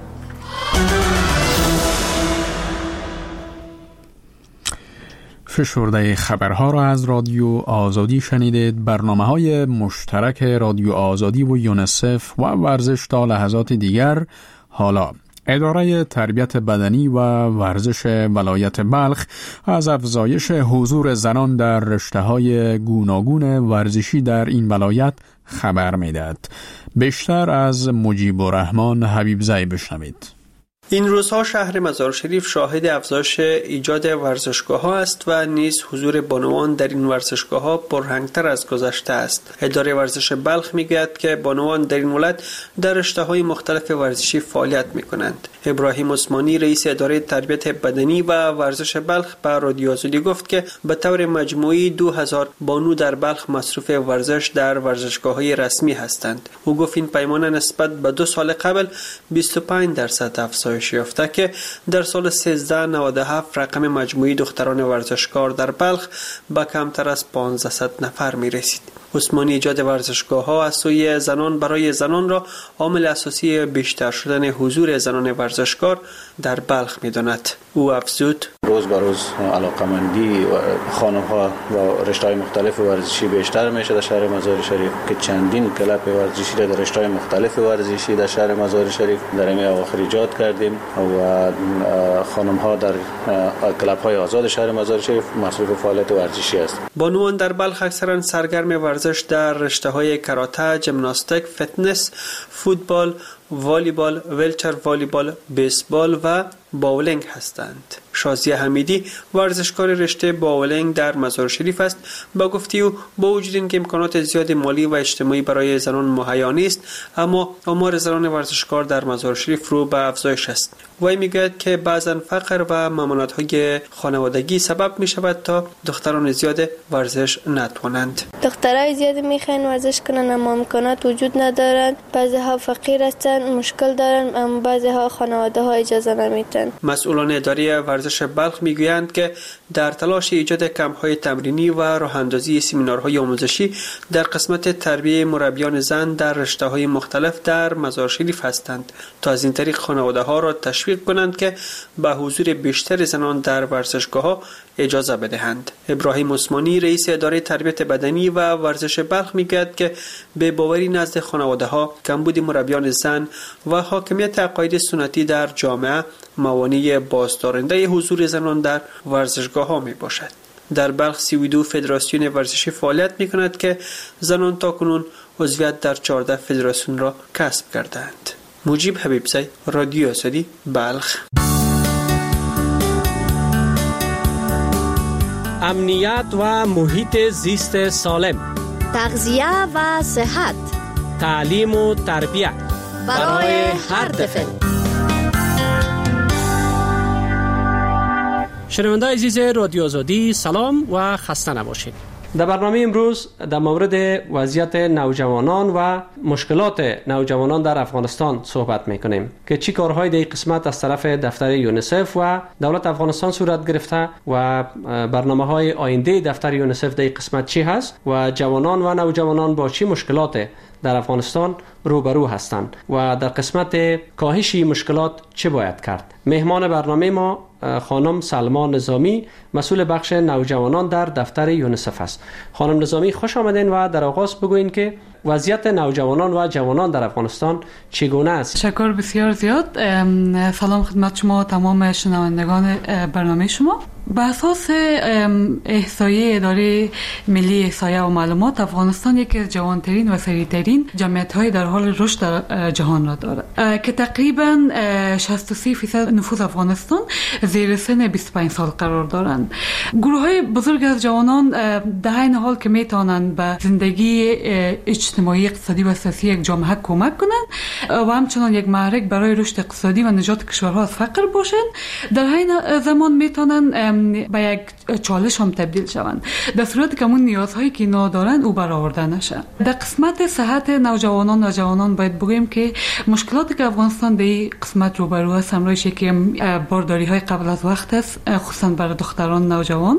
فشرده خبرها را از رادیو آزادی شنیدید. برنامه‌های مشترک رادیو آزادی و یونسف و ورزش تا لحظات دیگر. حالا اداره تربیت بدنی و ورزش ولایت بلخ از افزایش حضور زنان در رشته‌های گوناگون ورزشی در این ولایت خبر می‌دهد. بیشتر از مجیب الرحمن حبیبزی بشنوید. این روزها شهر مزار شریف شاهد افزایش ایجاد ورزشگاه‌ها است و نیز حضور بانوان در این ورزشگاه‌ها پررنگ‌تر از گذشته است. اداره ورزش بلخ می‌گوید که بانوان در این ولایت در رشته‌های مختلف ورزشی فعالیت می‌کنند. ابراهیم عثمانی رئیس اداره تربیت بدنی و ورزش بلخ به رادیو آزادی گفت که به طور مجموعی دو هزار بانو در بلخ مصروف ورزش در ورزشگاه‌های رسمی هستند. او گفت این پیمانه نسبت به دو سال قبل بیست و پنج درصد افزایش یافته که در سال سیزده نود و هفت رقم مجموعی دختران ورزشکار در بلخ به کمتر از پانصد نفر می رسید. عثمانی ایجاد ورزشگاه‌ها از سوی زنان برای زنان را عامل اساسی بیشتر شدن حضور زنان ورزشکار در بلخ می‌داند. او افزود: روز به روز علاقمندی خانم‌ها و رشته‌های مختلف ورزشی بیشتر میشه در شهر مزار شریف که چندین کلب ورزشی در رشته‌های مختلف ورزشی در شهر مزار شریف در این اواخر ایجاد کردیم و خانم‌ها در کلب‌های آزاد شهر مزار شریف مصروف فعالیت ورزشی است. بانوان در بلخ اکثرا سرگرم ورزش در رشته‌های کاراته، ژیمناستیک، فتنس، فوتبال، والیبال، ویلچر والیبال، بیسبال و باولینگ هستند. شازیه حمیدی ورزشکار رشته باولینگ در مزار شریف است. با گفته او با وجود اینکه امکانات زیاد مالی و اجتماعی برای زنان مهیا نیست، اما آمار زنان ورزشکار در مزار شریف رو به افزایش است. وی میگوید که بعضا فقر و ممانعت‌های خانوادگی سبب می شود تا دختران زیاد ورزش نتوانند. دخترای زیاد میخواین ورزش کنن اما امکانات وجود ندارند. بعضی ها فقیر هستند، مشکل دارند، اما بعضی ها خانواده ها اجازه نمیدن. مسئولان اداره ورزش بلخ میگویند که در تلاش ایجاد کمپ‌های تمرینی و راه‌اندازی سمینارهای آموزشی در قسمت تربیت مربیان زن در رشته‌های مختلف در مزار شریف هستند تا از این طریق خانواده‌ها را تشویق کنند که به حضور بیشتر زنان در ورزشگاه‌ها اجازه بدهند. ابراهیم عثمانی رئیس اداره تربیت بدنی و ورزش بلخ میگوید که به باوری نزد خانواده‌ها کمبود مربیان زن و حاکمیت عقاید سنتی در جامعه موانع بازدارنده حضور زنان در ورزشگاه‌ها میباشد. در بلخ سی و دو فدراسیون ورزشی فعالیت میکند که زنان تاکنون عضویت در چهارده فدراسیون را کسب کردند. مجیب حبیبزی، رادیو آزادی، بلخ. امنیت و محیط زیست سالم، تغذیه و صحت، تعلیم و تربیت برای هر طفل. شنوندگان عزیز رادیو آزادی، سلام و خسته نباشید. در برنامه امروز در مورد وضعیت نوجوانان و مشکلات نوجوانان در افغانستان صحبت میکنیم که چی کارهای در این قسمت از طرف دفتر یونیسف و دولت افغانستان صورت گرفته و برنامه‌های آینده دفتر یونیسف در این قسمت چی هست و جوانان و نوجوانان با چی مشکلات در افغانستان روبرو هستند و در قسمت کاهش مشکلات چه باید کرد. مهمان برنامه ما خانم سلما نظامی، مسئول بخش نوجوانان در دفتر یونیسف است. خانم نظامی خوش آمدین و در آغاز بگوین که وضعیت نوجوانان و جوانان در افغانستان چگونه است؟ تشکر بسیار زیاد. سلام خدمت شما تمام شنوندگان برنامه شما. به اساس احصایه اداره ملی احصایه و معلومات، افغانستان یکی از جوانترین و سریعترین جمعیت‌های در حال رشد در جهان را دارد که تقریباً شصت و سه درصد نفوذ افغانستان زیر سن بیست و پنج سال قرار دارند. گروه‌های بزرگ از جوانان در این حال که میتوانند به زندگی اجتماعی، اقتصادی و سیاسی یک جامعه کمک کنند و همچنان یک محرک برای رشد اقتصادی و نجات کشورها از فقر باشند، در این زمان میتوانند به یک چالش هم تبدیل شوند در صورتی که اون نیازهایی که اینا دارن او برآورده نشه. در قسمت صحت نوجوانان و جوانان باید بگویم که مشکلاتی که افغانستان در این قسمت روبرو است، همراهش یکی بارداری های قبل از وقت است، خصوصا برای دختران نوجوان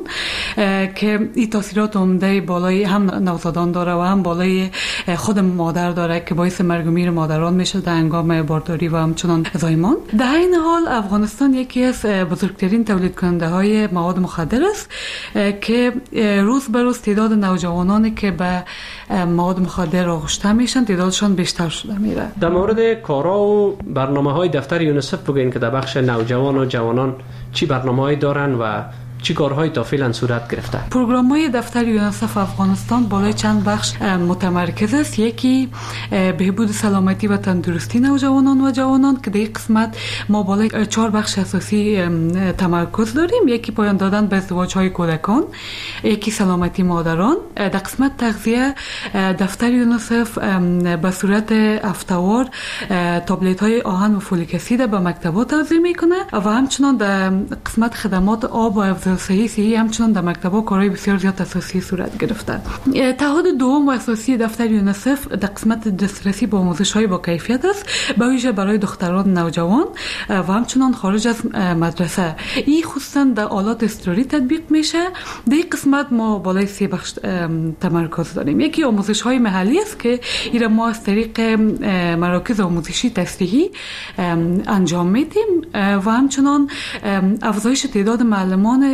که این تاثیرات عمده بالای هم نوزادان داره و هم بالای خود مادر داره که باعث مرگ و میر مادران میشه در هنگام بارداری و همچنان زایمان. در این حال افغانستان یکی از بزرگترین تولید کننده های مواد مخدر است که روز به روز تعداد نوجوانانی که به مواد مخدر آغشته میشن تعدادشان بیشتر شده میره. در مورد کارا و برنامه‌های دفتر یونیسف بگوین که در بخش نوجوان و جوانان چی برنامه‌هایی دارن و چی کارهایی تا فعلا صورت گرفته؟ پروگرام‌های دفتر یونیسف افغانستان بالای چند بخش متمرکز است. یکی بهبود سلامتی و تندرستی نوجوانان و جوانان که در این قسمت ما بالای چهار بخش اساسی تمرکز داریم. یکی پایان دادن به ازدواج‌های کودکان، یکی سلامتی مادران. در قسمت تغذیه دفتر یونیسف به صورت هفته‌وار تابلت‌های آهن و فولیک اسید به مکتبات توزیع میکنه و همچنان در قسمت خدمات آب و صحیح صحیح همچنان در مکتب‌ها کارهای بسیار زیاد اساسی صورت گرفته. تعهد دوم و اساسی دفتر یونیسف در قسمت دسترسی به آموزش‌های با کیفیت است، به ویژه برای دختران نوجوان و همچنان خارج از مدرسه. این خصوصا در آلات اضطراری تطبیق میشه. در این قسمت ما بالای سه بخش تمرکز داریم. یکی آموزش‌های محلی است که این ما از طریق مراکز آموزشی تفریحی انجام میدیم و همچنان افزایش تعداد معلمان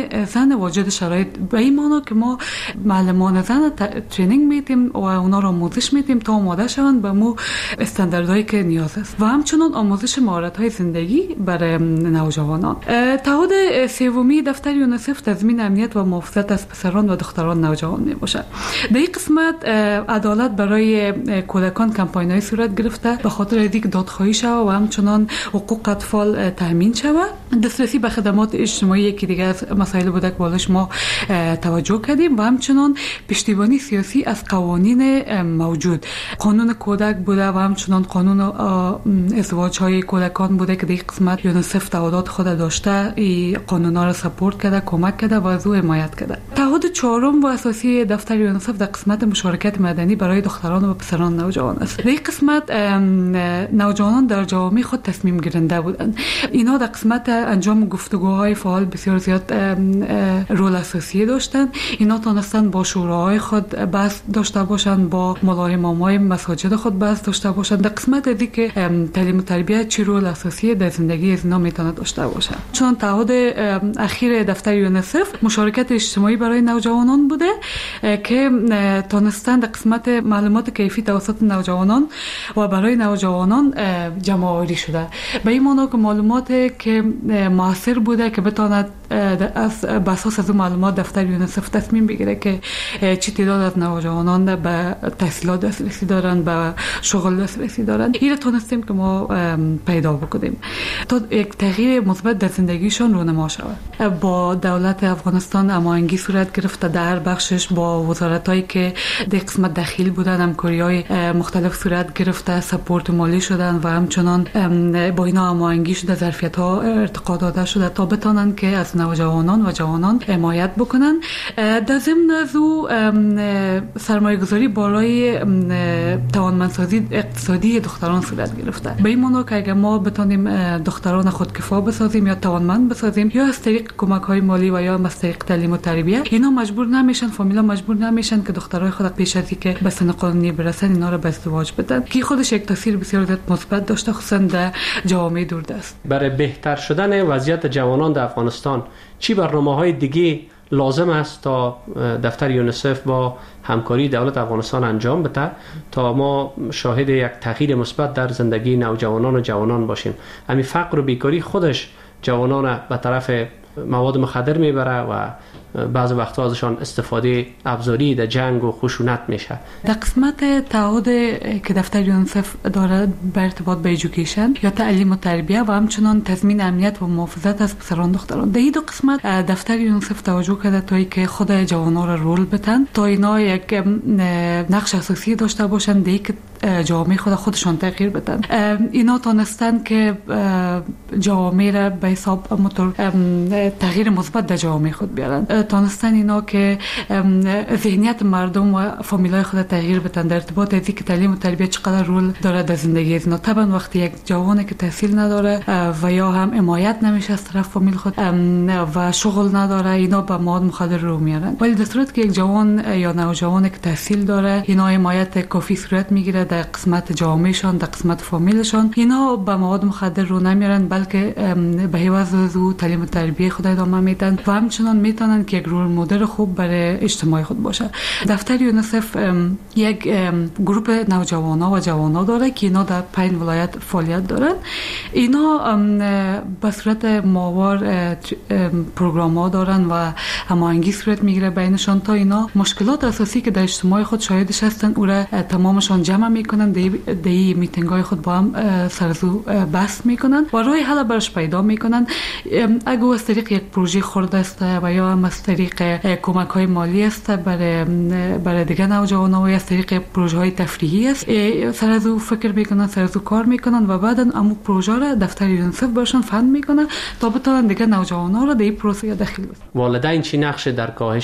زن واجد شرایط به این معنا که ما معلمان زن ترینینگ میدیم و اونا را آموزش میدیم تا آماده شوند به مو استانداردهایی که نیاز است و همچنین آموزش مهارت‌های زندگی برای نوجوانان. تعهد سومی دفتر یونیسف تضمین امنیت و محافظت از پسران و دختران نوجوان میباشد. در این قسمت عدالت برای کودکان کمپاین‌های صورت گرفته به خاطر اینکه دادخواهی شود و همچنین حقوق اطفال تامین شود. دسترسی به خدمات اجتماعی که دیگه از مسائل بوده که بالش ما توجه کردیم و همچنین پشتیبانی سیاسی از قوانین موجود. قانون کودک بوده و همچنین قانون ازدواج های کودکان بوده که در این قسمت یونیسف تعهدات خود داشته، این قانونا را سپورت کرده، کمک کرده و از او حمایت کرده. تعهد چهارم و اساسی دفتر یونیسف در قسمت مشارکت مدنی برای دختران و پسران نوجوان است. در این قسمت نوجوانان در جوامع خود تصمیم گیرنده بودند. اینا در قسمت انجام گفتگوهای فعال بسیار زیاد رول اساسی داشتند. اینا تونستند با شوراهای خود بحث داشته باشند، با ملای امامای مساجد خود بحث داشته باشند. در قسمت دیگه که تعلیم و تربیت چه رول اساسی در زندگی از اینا میتونه داشته باشه. چون تعهد اخیر دفتر یونیسف مشارکت اجتماعی برای نوجوانان بوده که تونستند در قسمت معلومات کیفی توسط نوجوانان و برای نوجوانان جمع آوری شده. به این معنی که معلوماتی که موثر بوده که بتواند از اساس از معلومات دفتر یونیسف تصمیم بگیره که چه تعداد از نوجوانان به تحصیلات دسترسی دارن، به شغل دسترسی دارن. این تونستیم که ما پیدا بکنیم تا یک تغییر مثبت در زندگیشون رونما شود. با دولت افغانستان هماهنگی صورت گرفته در هر بخشش، با وزارتایی که در قسمت داخل بودن همکاری‌های مختلف صورت گرفته، سپورت مالی شدن و همچنان با اینا هماهنگی شده، ظرفیت‌ها ارتقا داده شده تا بتونن که از نوجوانان و جوانان حمایت بکنن. در ضمن از او سرمایه‌گذاری بالای توانمندسازی اقتصادی دختران صورت گرفته. به این معنی که اگر ما بتونیم دختران خودکفا بسازیم یا توانمند بسازیم، یا از طریق کمک‌های مالی و یا از طریق تعلیم و تربیت، اینا مجبور نمیشن، فامیلا مجبور نمیشن که دخترای خود پیش از اینکه به سن قانونی برسن اینا رو به ازدواج بدن، که خودش یک تاثیر بسیار زیاد مثبت داشته، خصوصا در جوامع دوردست. برای بهتر شدن وضعیت جوانان در افغانستان چی برنامه‌های دیگه لازم است تا دفتر یونیسف با همکاری دولت افغانستان انجام بده تا ما شاهد یک تغییر مثبت در زندگی نوجوانان و جوانان باشیم؟ همین فقر و بیکاری خودش جوانان به طرف مواد مخدر میبره و بعض وقتا ازشان استفاده ابزاری در جنگ و خشونت میشه. در قسمت تعهد که دفتر یونیسف داره بر ارتباط به ایژوکیشن یا تعلیم و تربیت و همچنان تضمین امنیت و محافظت از پسران دختران، در این دو قسمت دفتر یونیسف توجه کرده تا که خود جوانان را رول بدن تا اینا یک نقش اساسی داشته باشن در اینکه جامعه خود خودشان تغییر بدن. اینا تونستن که جامعه را به حساب موتور تغییر مثبت در جامعه خود بیارن. تونستن اینا که ذهنیت مردم و فامیلای خود تغییر بدن در ارتباط از اینکه تعلیم و تربیت چقدر رول داره در زندگی اینا. طبعا وقتی یک جوانی که تحصیل نداره و یا هم حمایت نمیشه از طرف فامیل خود و شغل نداره، اینا به مواد مخدر رو میارن. ولی در صورت که یک جوان یا نوجوانی که تحصیل داره، اینا حمایت کافی صورت میگیره در قسمت جامعهشان، در قسمت فامیلشان، اینا به مواد مخدر رو نمیارن، بلکه به عوض از او تعلیم و تربیت خود ادامه میدن و همچنان میتونن که یک رول مدل خوب برای اجتماع خود باشه. دفتر یونیسف یک گروه نوجوانا و جوانا داره که اینا در پنج ولایت فعالیت دارن. اینا به صورت ماهوار پروگرام‌ها دارن و هماهنگی صورت میگیره بینشان تا اینا مشکلات اساسی که در اجتماع خود شاهدش هستن او را تمامشان جمع میکنن، در این میتینگ‌های خود با هم سرزو بحث میکنن و راه حل برش پیدا میکنن. اگه از طریق یک پروژه خرد است و یا هم از طریق کمک‌های مالی است برای برای دیگر نوجوانان و یا از طریق پروژه‌های تفریحی است، سرزو فکر میکنن، سرزو کار میکنن و بعداً امو پروژه را دفتر یونیسف برشان فند میکنه تا بتونن دیگر نوجوانان را در این پروسه داخل بشن. والدین چی نقش در کاهش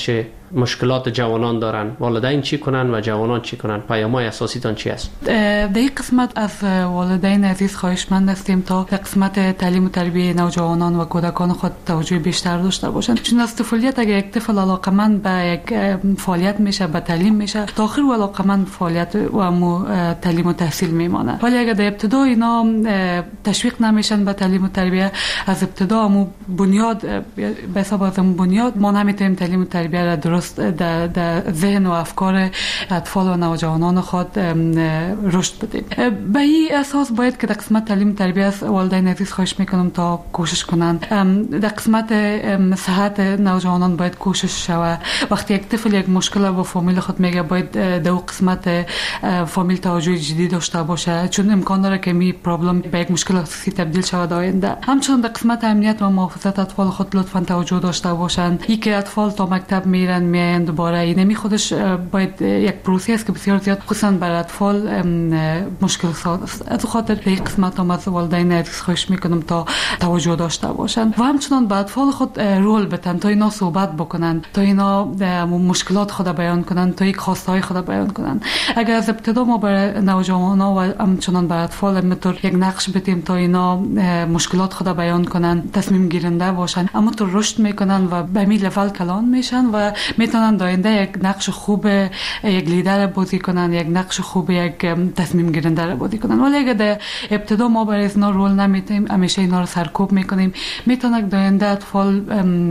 مشکلات جوانان دارن، والدین چی کنن و جوانان چی کنن؟ پیام‌های اساسی تان چی است؟ در این قسمت از والدین عزیز خواهشمند هستیم تا در قسمت تعلیم و تربیت نوجوانان و کودکان خود توجه بیشتر داشته باشند، چون از طفولیت اگر یک طفل علاقمند به یک فعالیت میشه، به تعلیم میشه، تا آخر و علاقمند فعالیت و تعلیم و تحصیل میمانه. ولی اگر در ابتدا اینا تشویق نمیشن به تعلیم و تربیت، از ابتدا همون بنیاد به حساب از بنیاد ما نمیتونیم تعلیم و تربیت را درست در, در ذهن و افکار اطفال و نوجوانان خود رشد بدیم. به این اساس باید که در قسمت تعلیم و تربیت والدین عزیز خواهش میکنم تا کوشش کنند. در قسمت صحت نوجوانان باید کوشش شود. وقتی یک طفل یک مشکل با فامیل خود میگه، باید در قسمت فامیل توجه جدی داشته باشه، چون امکان داره که می پرابلم به یک مشکل اساسی تبدیل شود آینده. همچنین در قسمت امنیت و محافظت اطفال خود لطفاً توجه داشته باشند. این که اطفال تا مکتب میرن میایند دوباره، این نمی خودش باید یک پروسه است که بسیار زیاد خصوصا برای اطفال مشکل ساز است. از خاطر در این قسمت هم از والدین عزیز خواهش میکنم تا توجه داشته باشند و همچنین به اطفال خود رول بدن تا اینا صحبت بکنن، تا اینا مشکلات خود بیان کنن، تا یک خواسته های خود بیان کنن. اگر از ابتدا ما برای نوجوانان و همچنین برای اطفال همینطور یک نقش بدیم تا اینا مشکلات خود بیان کنن، تصمیم گیرنده باشن، اما تو رشد میکنن و به می لول کلان میشن و میتونن در آینده یک نقش خوب یک لیدر بازی کنن، یک نقش خوب یک تصمیم گیرنده را بازی کنن. ولی اگر در ابتدا ما برای اینا رول نمیدیم، همیشه اینا رو سرکوب میکنیم، میتونه در آینده اطفال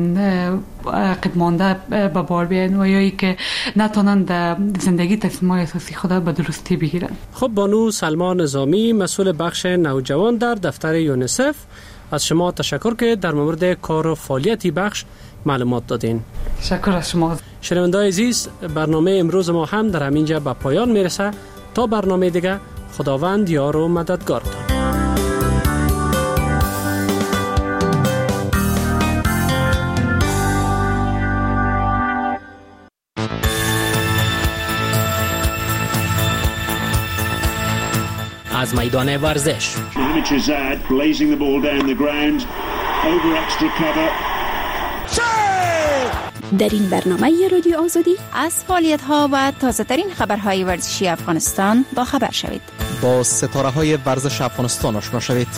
قدمانده به بار بیاین و یا ای که نتونن در زندگی تصمیم‌های اساسی خود به درستی بگیرن. خب بانو سلما نظامی، مسئول بخش نوجوان در دفتر یونیسف، از شما تشکر که در مورد کار و فعالیتی بخش معلومات دادین. تشکر از شما. شنونده‌های عزیز، برنامه امروز ما هم در همینجا به پایان میرسه. تا برنامه دیگه، خداوند یار و مددگارتان. از میدان ورزش در این برنامه رادیو آزادی از فعالیت‌ها و تازه‌ترین خبرهای ورزشی افغانستان با خبر شوید. با ستاره‌های ورزش افغانستان آشنا شوید.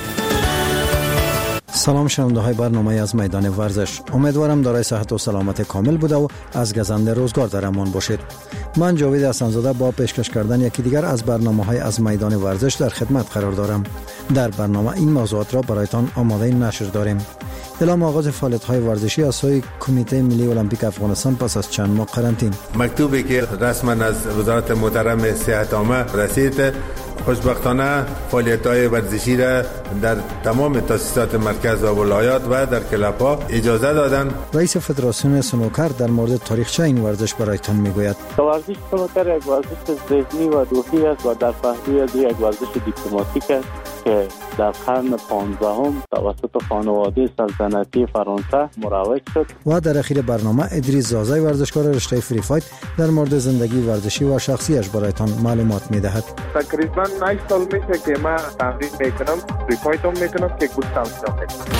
سلام شنونده های برنامه از میدان ورزش، امیدوارم دارای صحت و سلامت کامل بوده و از گزند روزگار در امان باشید. من جاوید حسن‌زاده با پیشکش کردن یکی دیگر از برنامه های از میدان ورزش در خدمت قرار دارم. در برنامه این موضوعات را برایتان آماده نشر داریم. اعلام آغاز فعالیت‌های ورزشی از سوی کمیته ملی المپیک افغانستان پس از چند ماه قرنطینه. مکتوبی که رسما از وزارت محترم صحت عامه رسید، خوشبختانه فعالیت‌های ورزشی را در تمام تاسیسات مرکز و ولایات و در کلب‌ها اجازه دادند. رئیس فدراسیون سنوکر در مورد تاریخچه این ورزش برایتان میگوید. ورزش سنوکر یک ورزش ذهنی و روحی است و در پهلوی از یک ورزش دیپلماتیک است که در قرن پانزدهم توسط خانواده سلطنتی فرانسه مروج شد. و در اخیر برنامه ادریس زازای ورزشکار رشته فری فایت در مورد زندگی ورزشی و شخصیش برایتان معلومات میدهد. تقریبا نه سال میشه که من تمرین میکنم، فری فایت هم میکنم که گوشتم میکنم.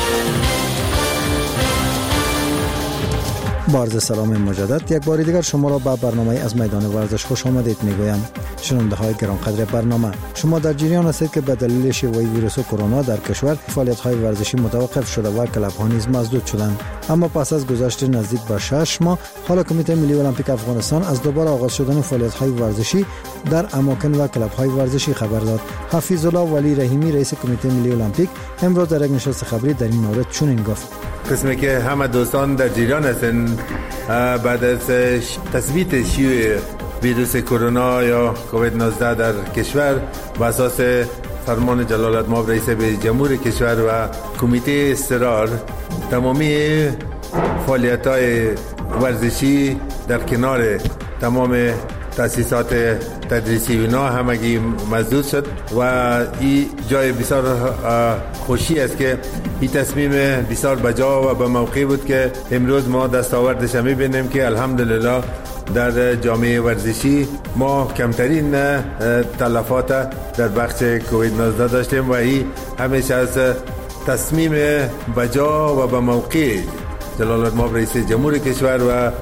با سلام مجدد یک بار دیگر شما را به برنامه از میدان ورزش خوش آمدید میگویم. شنونده های گرانقدر برنامه، شما در جریان هستید که به دلیل شیوع ویروس کرونا در کشور فعالیت های ورزشی متوقف شده و کلب ها نیز مسدود شدند. اما پس از گذشت نزدیک به شش ماه، حالا کمیته ملی المپیک افغانستان از دوباره آغاز شدن فعالیت های ورزشی در اماکن و کلب های ورزشی خبر داد. حفیظ الله ولی رحیمی، رئیس کمیته ملی المپیک، امروز در یک نشست خبری در این مورد چنین گفت: قسمی که همه دوستان در جریان هستند، بعد از تثبیت شیوع ویروس کرونا یا کووید نوزده در کشور و اساس فرمان جلالتمآب رئیس جمهور کشور و کمیته اضطرار، تمامی فعالیت‌های ورزشی در کنار تمام تاسیسات تدریسی و اینا همگی مسدود شد و این جای بسیار خوشی است که این تصمیم بسیار بجا و به موقع بود که امروز ما دستاوردش می‌بینیم که الحمدلله در جامعه ورزشی ما کمترین تلفات در بخش کووید نوزده داشتیم و این همیشه از تصمیم بجا و به موقع جلالتمآب رئیس جمهور کشور و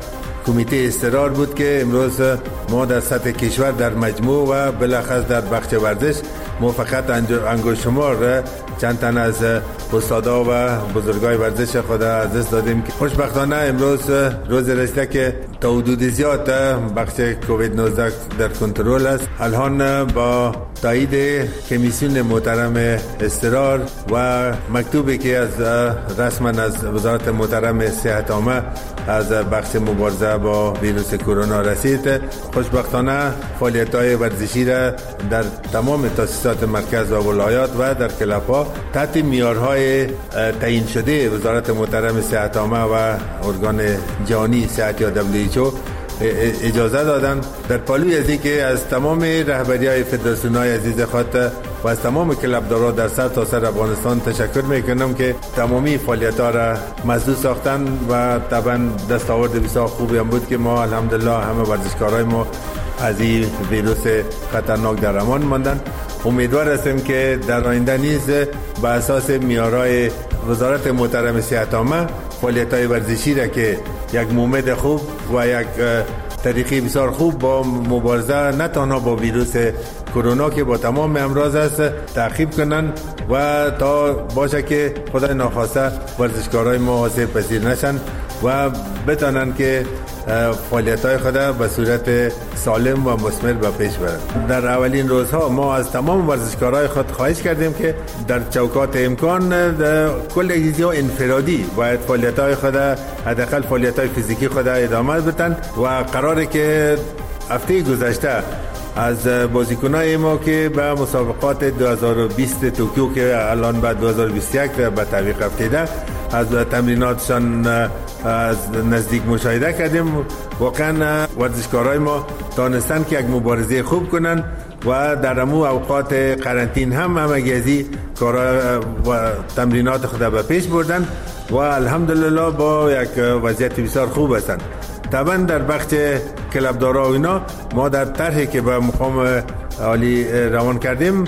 کمیته اضطرار بود که امروز ما در سطح کشور در مجموع و بالاخص در بخش ورزش موفقیت انگشت شمار چند تن از استادا و بزرگای ورزش خود از دست دادیم که خوشبختانه امروز روز رسیده که تا حدود زیاد بخش کووید نوزده در کنترل است. الان با تایید کمیسیون محترم اضطرار و مکتوبی که از رسما از وزارت محترم صحت عامه از بخش مبارزه با ویروس کرونا رسید، خوشبختانه فعالیت‌های ورزشی را در تمام تاسیسات مرکز و ولایات و در کلب‌ها تحت معیارهای تعیین شده وزارت محترم صحت عامه و ارگان جهانی صحت یا دبلیو اچ او اجازه دادن. در پالوی از که از تمام رهبری‌های فدراسیون‌های عزیز خود و از تمام کلبداران در سر تا سر افغانستان تشکر میکنم که تمامی فعالیت‌ها را مسدود ساختن و طبعا دستاورد بسیار خوبی هم بود که ما الحمدلله همه ورزشکارای ما از این ویروس خطرناک در امان ماندن. امیدوار هستیم که در آینده نیز به اساس معیارهای وزارت محترم صحت عامه فعالیت‌های ورزشی را که یک مومد خوب و یک طریقی بسیار خوب با مبارزه نه تنها با ویروس کرونا که با تمام امراض است تعقیب کنن و تا باشه که خدای ناخواسته ورزشکارای ما آسیب پذیر نشن و بتونن که فعالیت‌های خود به صورت سالم و مثمر به پیش برن. در اولین روزها ما از تمام ورزشکارای خود خواهش کردیم که در چوکات امکان کل یا انفرادی باید فعالیت‌های خود حداقل فعالیت‌های فیزیکی خود ادامه بدن و قراره که هفته گذشته از بازیکنای ما که به مسابقات دو هزار و بیست توکیو که الان بعد دو هزار و بیست و یک به تعویق افتاده از تمریناتشان از نزدیک مشاهده کردیم. واقعا ورزشکارای ما دانستن که یک مبارزه خوب کنن و در امو اوقات قرنطین هم همگیزی کارا و تمرینات خود به پیش بردن و الحمدلله با یک وضعیت بسیار خوب هستند. طبعا در بخش کلبدارا و اینا ما در طرحی که به مقام عالی روان کردیم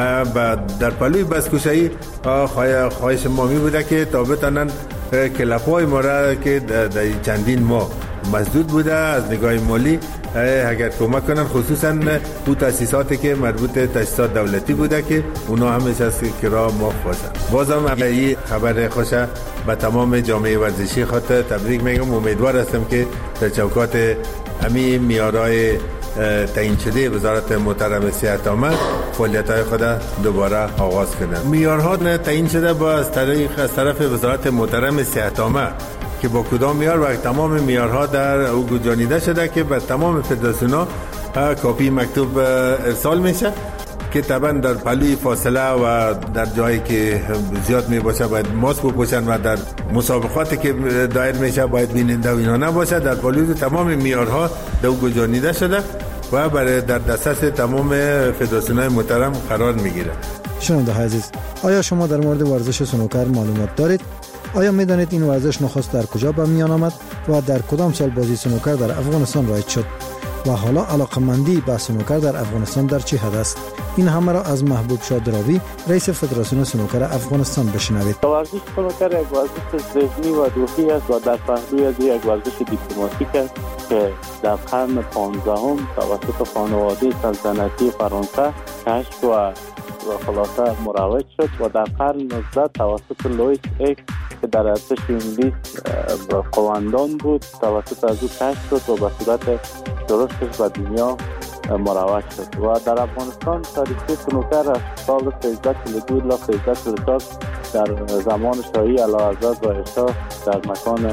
در پلوی بسکوشایی خواهش ما می بوده که تا بتانن کلب‌های ما را که در چندین ماه مسدود بوده از نگاه مالی اگر کمک کنن، خصوصا او تاسیساتی که مربوط تاسیسات دولتی بوده که اونا همیشه از کرا معاف باشن. بازم این خبر خوشه به تمام جامعه ورزشی خود تبریک میگم. امیدوار هستم که در چوکات همین معیارهای تعیین شده وزارت محترم صحت عامه فعالیت‌های خود دوباره آغاز کنند. معیارها تعیین شده با از طریق از طرف وزارت محترم صحت عامه که با کدام معیار و تمام معیارها در او گنجانیده شده که به تمام فدراسیون‌ها کپی مکتوب ارسال میشه که طبعا در پلوی فاصله و در جایی که زیاد می باشه باید ماسک بپوشن و در مسابقاتی که دایر میشه باید بیننده و اینا نباشه. در پلوی تمام معیارها در گنجانیده شده و برای در دسترس تمام فدراسیون‌های محترم قرار میگیره. شنونده های عزیز، آیا شما در مورد ورزش سنوکر معلومات دارید؟ آیا میدانید این ورزش نخست در کجا به میان آمد و در کدام سال بازی سنوکر در افغانستان رایج شد و حالا علاقمندی به سنوکر در افغانستان در چه حد است؟ این همه را از محبوب شادراوی، رئیس فدراسیون سنوکر افغانستان بشنوید. ورزش سنوکر یک ورزش ذهنی و روحی است و در پهلوی از یک ورزش دیپلماتیک است که در قرن پانزدهم توسط خانواده سلطنتی فرانسه کشف و خلاصه مروج شد و در قرن نوزدهم توسط لوئیس اکس که در ارتش انگلیس قواندان بود توسط از او کشف شد و به صورت درستش به دنیا مروج شد و در افغانستان تاریخی سنوکر از سال سیزده چهل و دو تا سیزده چهل و چهار در زمان شاهی اعلیحضرت و ارشاد در مکان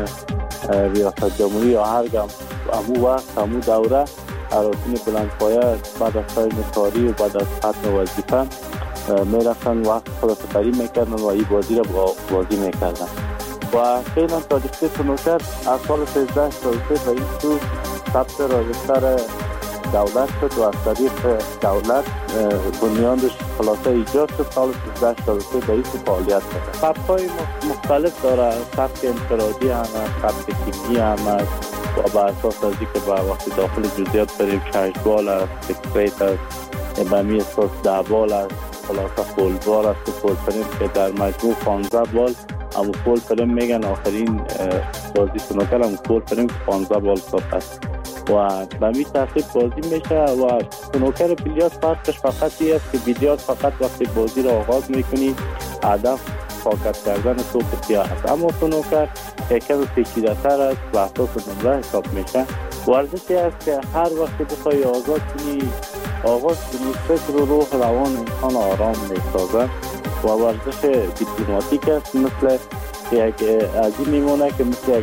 ریاست جمهوری یا هر امو وقت امو دوره اراسین بلندپایه بعد از ساین کاری و بعد از ختم وظیفه می رفتن وقت خود سپری میکردن و این بازی را بازی میکردن و فعلا تاریخی سنوکر از سال سیزده چهل و سه به این سو ثبت راجستر دولت شد و از طریق دولت بنیانش خلاصه ایجاد شد. سال سیزده چهل و سه به این سو فعالیت کرد. سبک‌های مختلف داره، سبک انفرادی هم هست، سبک تیمی هم هست و به اساس از که با وقتی داخل جزئیات بریم کشت بال است، سکریت است، به می اساس ده بال است، خلاصه فول بال است و فول پرینت که در مجموع پانزده بال اموپول فیلم میگن آخرین بازی سنوکر اموپول فیلم پانزده بال ساخت است و به می ترتیب بازی میشه و سنوکر بیلیارد فرقش فقط این است که بیلیارد فقط وقتی بازی را آغاز میکنی هدف پاکت کردن توپ سیاه است، اما سنوکر یک کم پیچیده تر است و اساس نمره حساب میشه. ورزشی است که هر وقت بخوای آزاد کنی آغاز کنی فکر و روح روان انسان آرام میسازه و ورزش دیپلماتیک است، مثل یک از این میمونه که مثل یک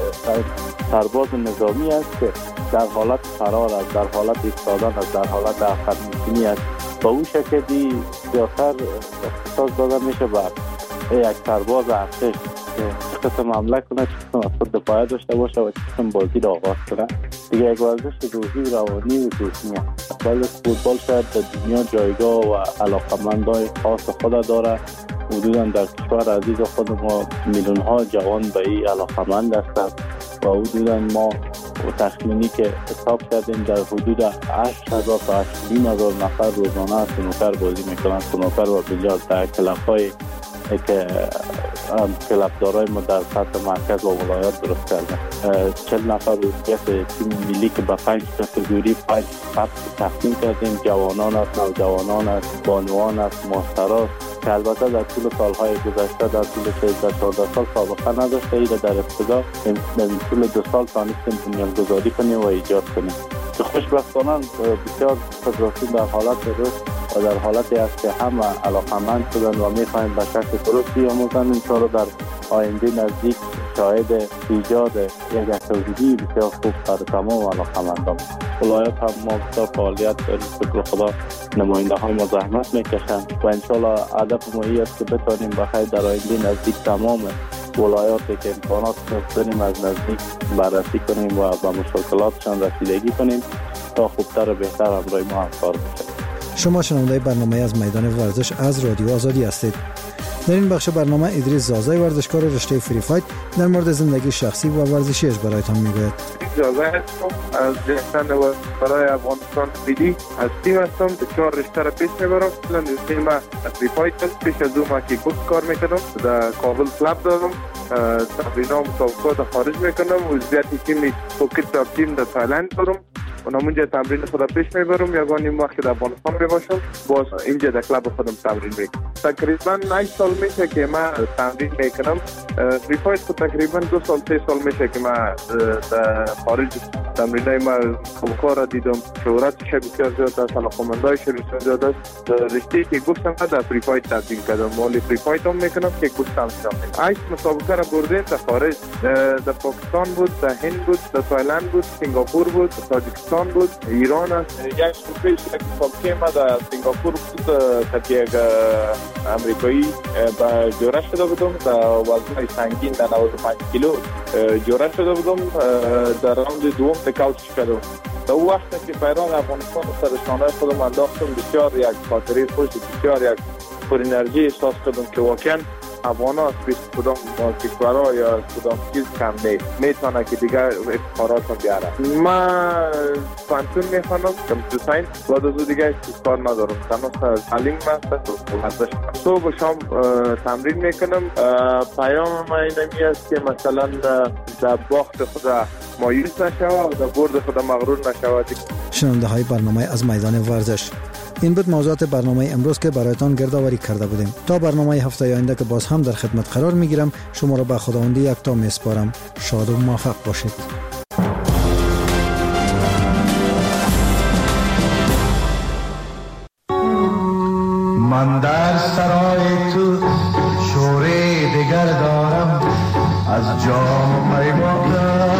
سرباز نظامی است که در حالت فرار است، در حالت ایستادن است، در حالت عقب نشینی است. با او شکلی زیادتر اختصاص داده میشه به یک سرباز ارتش که چه قسم حمله کنه، چه قسم از خود دفاع داشته باشه و چه قسم بازی را آغاز کنه. دیگه یک ورزش روحی روانی و جسمی است. ولی فوتبال شاید در دنیا جایگاه و علاقمندای خاص خود داره. حدودا در کشور عزیز خود ما میلیون ها جوان به این علاقمند هستند و حدودا ما تخمینی که حساب کردیم در حدود هشت هزار تا هشت هزار نفر روزانه سنوکر بازی میکنند. سنوکر و بیلیارد در کلاب های که کلاب دارای ما در سطح مرکز و ولایات درست کردن. چهل نفر عضویت تیم ملی که به پنج کاتگوری پنج فصل تقسیم کردیم. جوانان است، نوجوانان است، بانوان است، ماستراست که البته در طول سالهای گذشته در طول سیزده چهارده سال سابقه نداشته. ایره در ابتدا در طول دو سال تانستیم بنیانگذاری کنیم و ایجاد کنیم که خوشبختانه بسیار فدراسیون در حالت رشد و در حالتی است که همه علاقمند شدن و می‌خواهیم به شکل درست بیاموزن. انشاءالله در آینده نزدیک شاهد ایجاد یک اکتیویتی بسیار خوب برای تمام علاقمندان. ولایات هم ما بسیار فعالیت داریم، شکر خدا نماینده های ما زحمت میکشند و انشاءالله هدف ما این است که بتوانیم بخیر در آینده نزدیک تمام ولایاتی که امکانات داریم از نزدیک بررسی کنیم و به مشکلاتشان رسیدگی کنیم تا خوبتر و بهتر همراه ما همکار بشیم. شما شنونده برنامه از میدان ورزش از رادیو آزادی هستید. در این بخش برنامه ادریس زازای ورزشکار رشته فری فایت در مورد زندگی شخصی و ورزشیش برایتان میگوید. زازای هستم از جهتن و برای افغانستان فیدی از تیم هستم. بسیار رشته را پیش میبرم. رشته ما فری فایت است. پیش از او ما که گفت کار میکنم در کابل کلاب دارم. تمرینام مسابقات خارج میکنم. عضویت تیم پوکت تاپ تیم در تایلند دارم و نمونجا تمرین خدا پیش میبرم. یگانی وقت در افغانستان باشم باز اینجا در کلاب خودم تمرین میکنم. تقریبا هشت سال میشه که ما تمرین میکنم. فری فایت خود تقریبا دو سال سه سال میشه که ما در خارج تمرینای ما کار دیدم. شهرتش بسیار زیاد است، علاقمندایش بسیار زیاد است. رشته که گفتم در فری فایت تمرین کردم. ولی فری فایت هم میکنم که گفتم شام. هشت مسابقه را بردیم در خارج. در پاکستان بود، در هند بود، در تایلند بود، سنگاپور بود، تاجیکستان بود، ایران است. یک پیش یک مسابقه ما در سنگاپور بود که یک امریکایی با جوره شده بودم در وزن سنگین در نود و پنج کیلو جوره شده بودم. در راوند دوم تکاوت کردم. در اون وقت که بیرون افغانستان سر شانه خودم انداختم بسیار یک خاطره خوش، بسیار یک پر انرژی احساس کردم که واقعا افغان ها از کدام کشورها یا کدام چیز کم نیست، میتونه که دیگر افتخارات هم بیاره. من فانتون میخوانم کمپیوتر ساینس، بعد از او دیگه کار ندارم، تنها تعلیم هست. صبح و شام تمرین میکنم. پیام ما اینمی است که مثلا در باخت خود مایوس نشود و در برد خود مغرور نشود. شنونده های برنامه از میدان ورزش، این بود موضوعات برنامه امروز که برایتان گردآوری کرده بودیم. تا برنامه هفته آینده که باز هم در خدمت قرار میگیرم، شما را به خداوندی یکتا میسپارم. شاد و موفق باشید. من در سرای تو شوری دیگر دارم، از جام پیمانم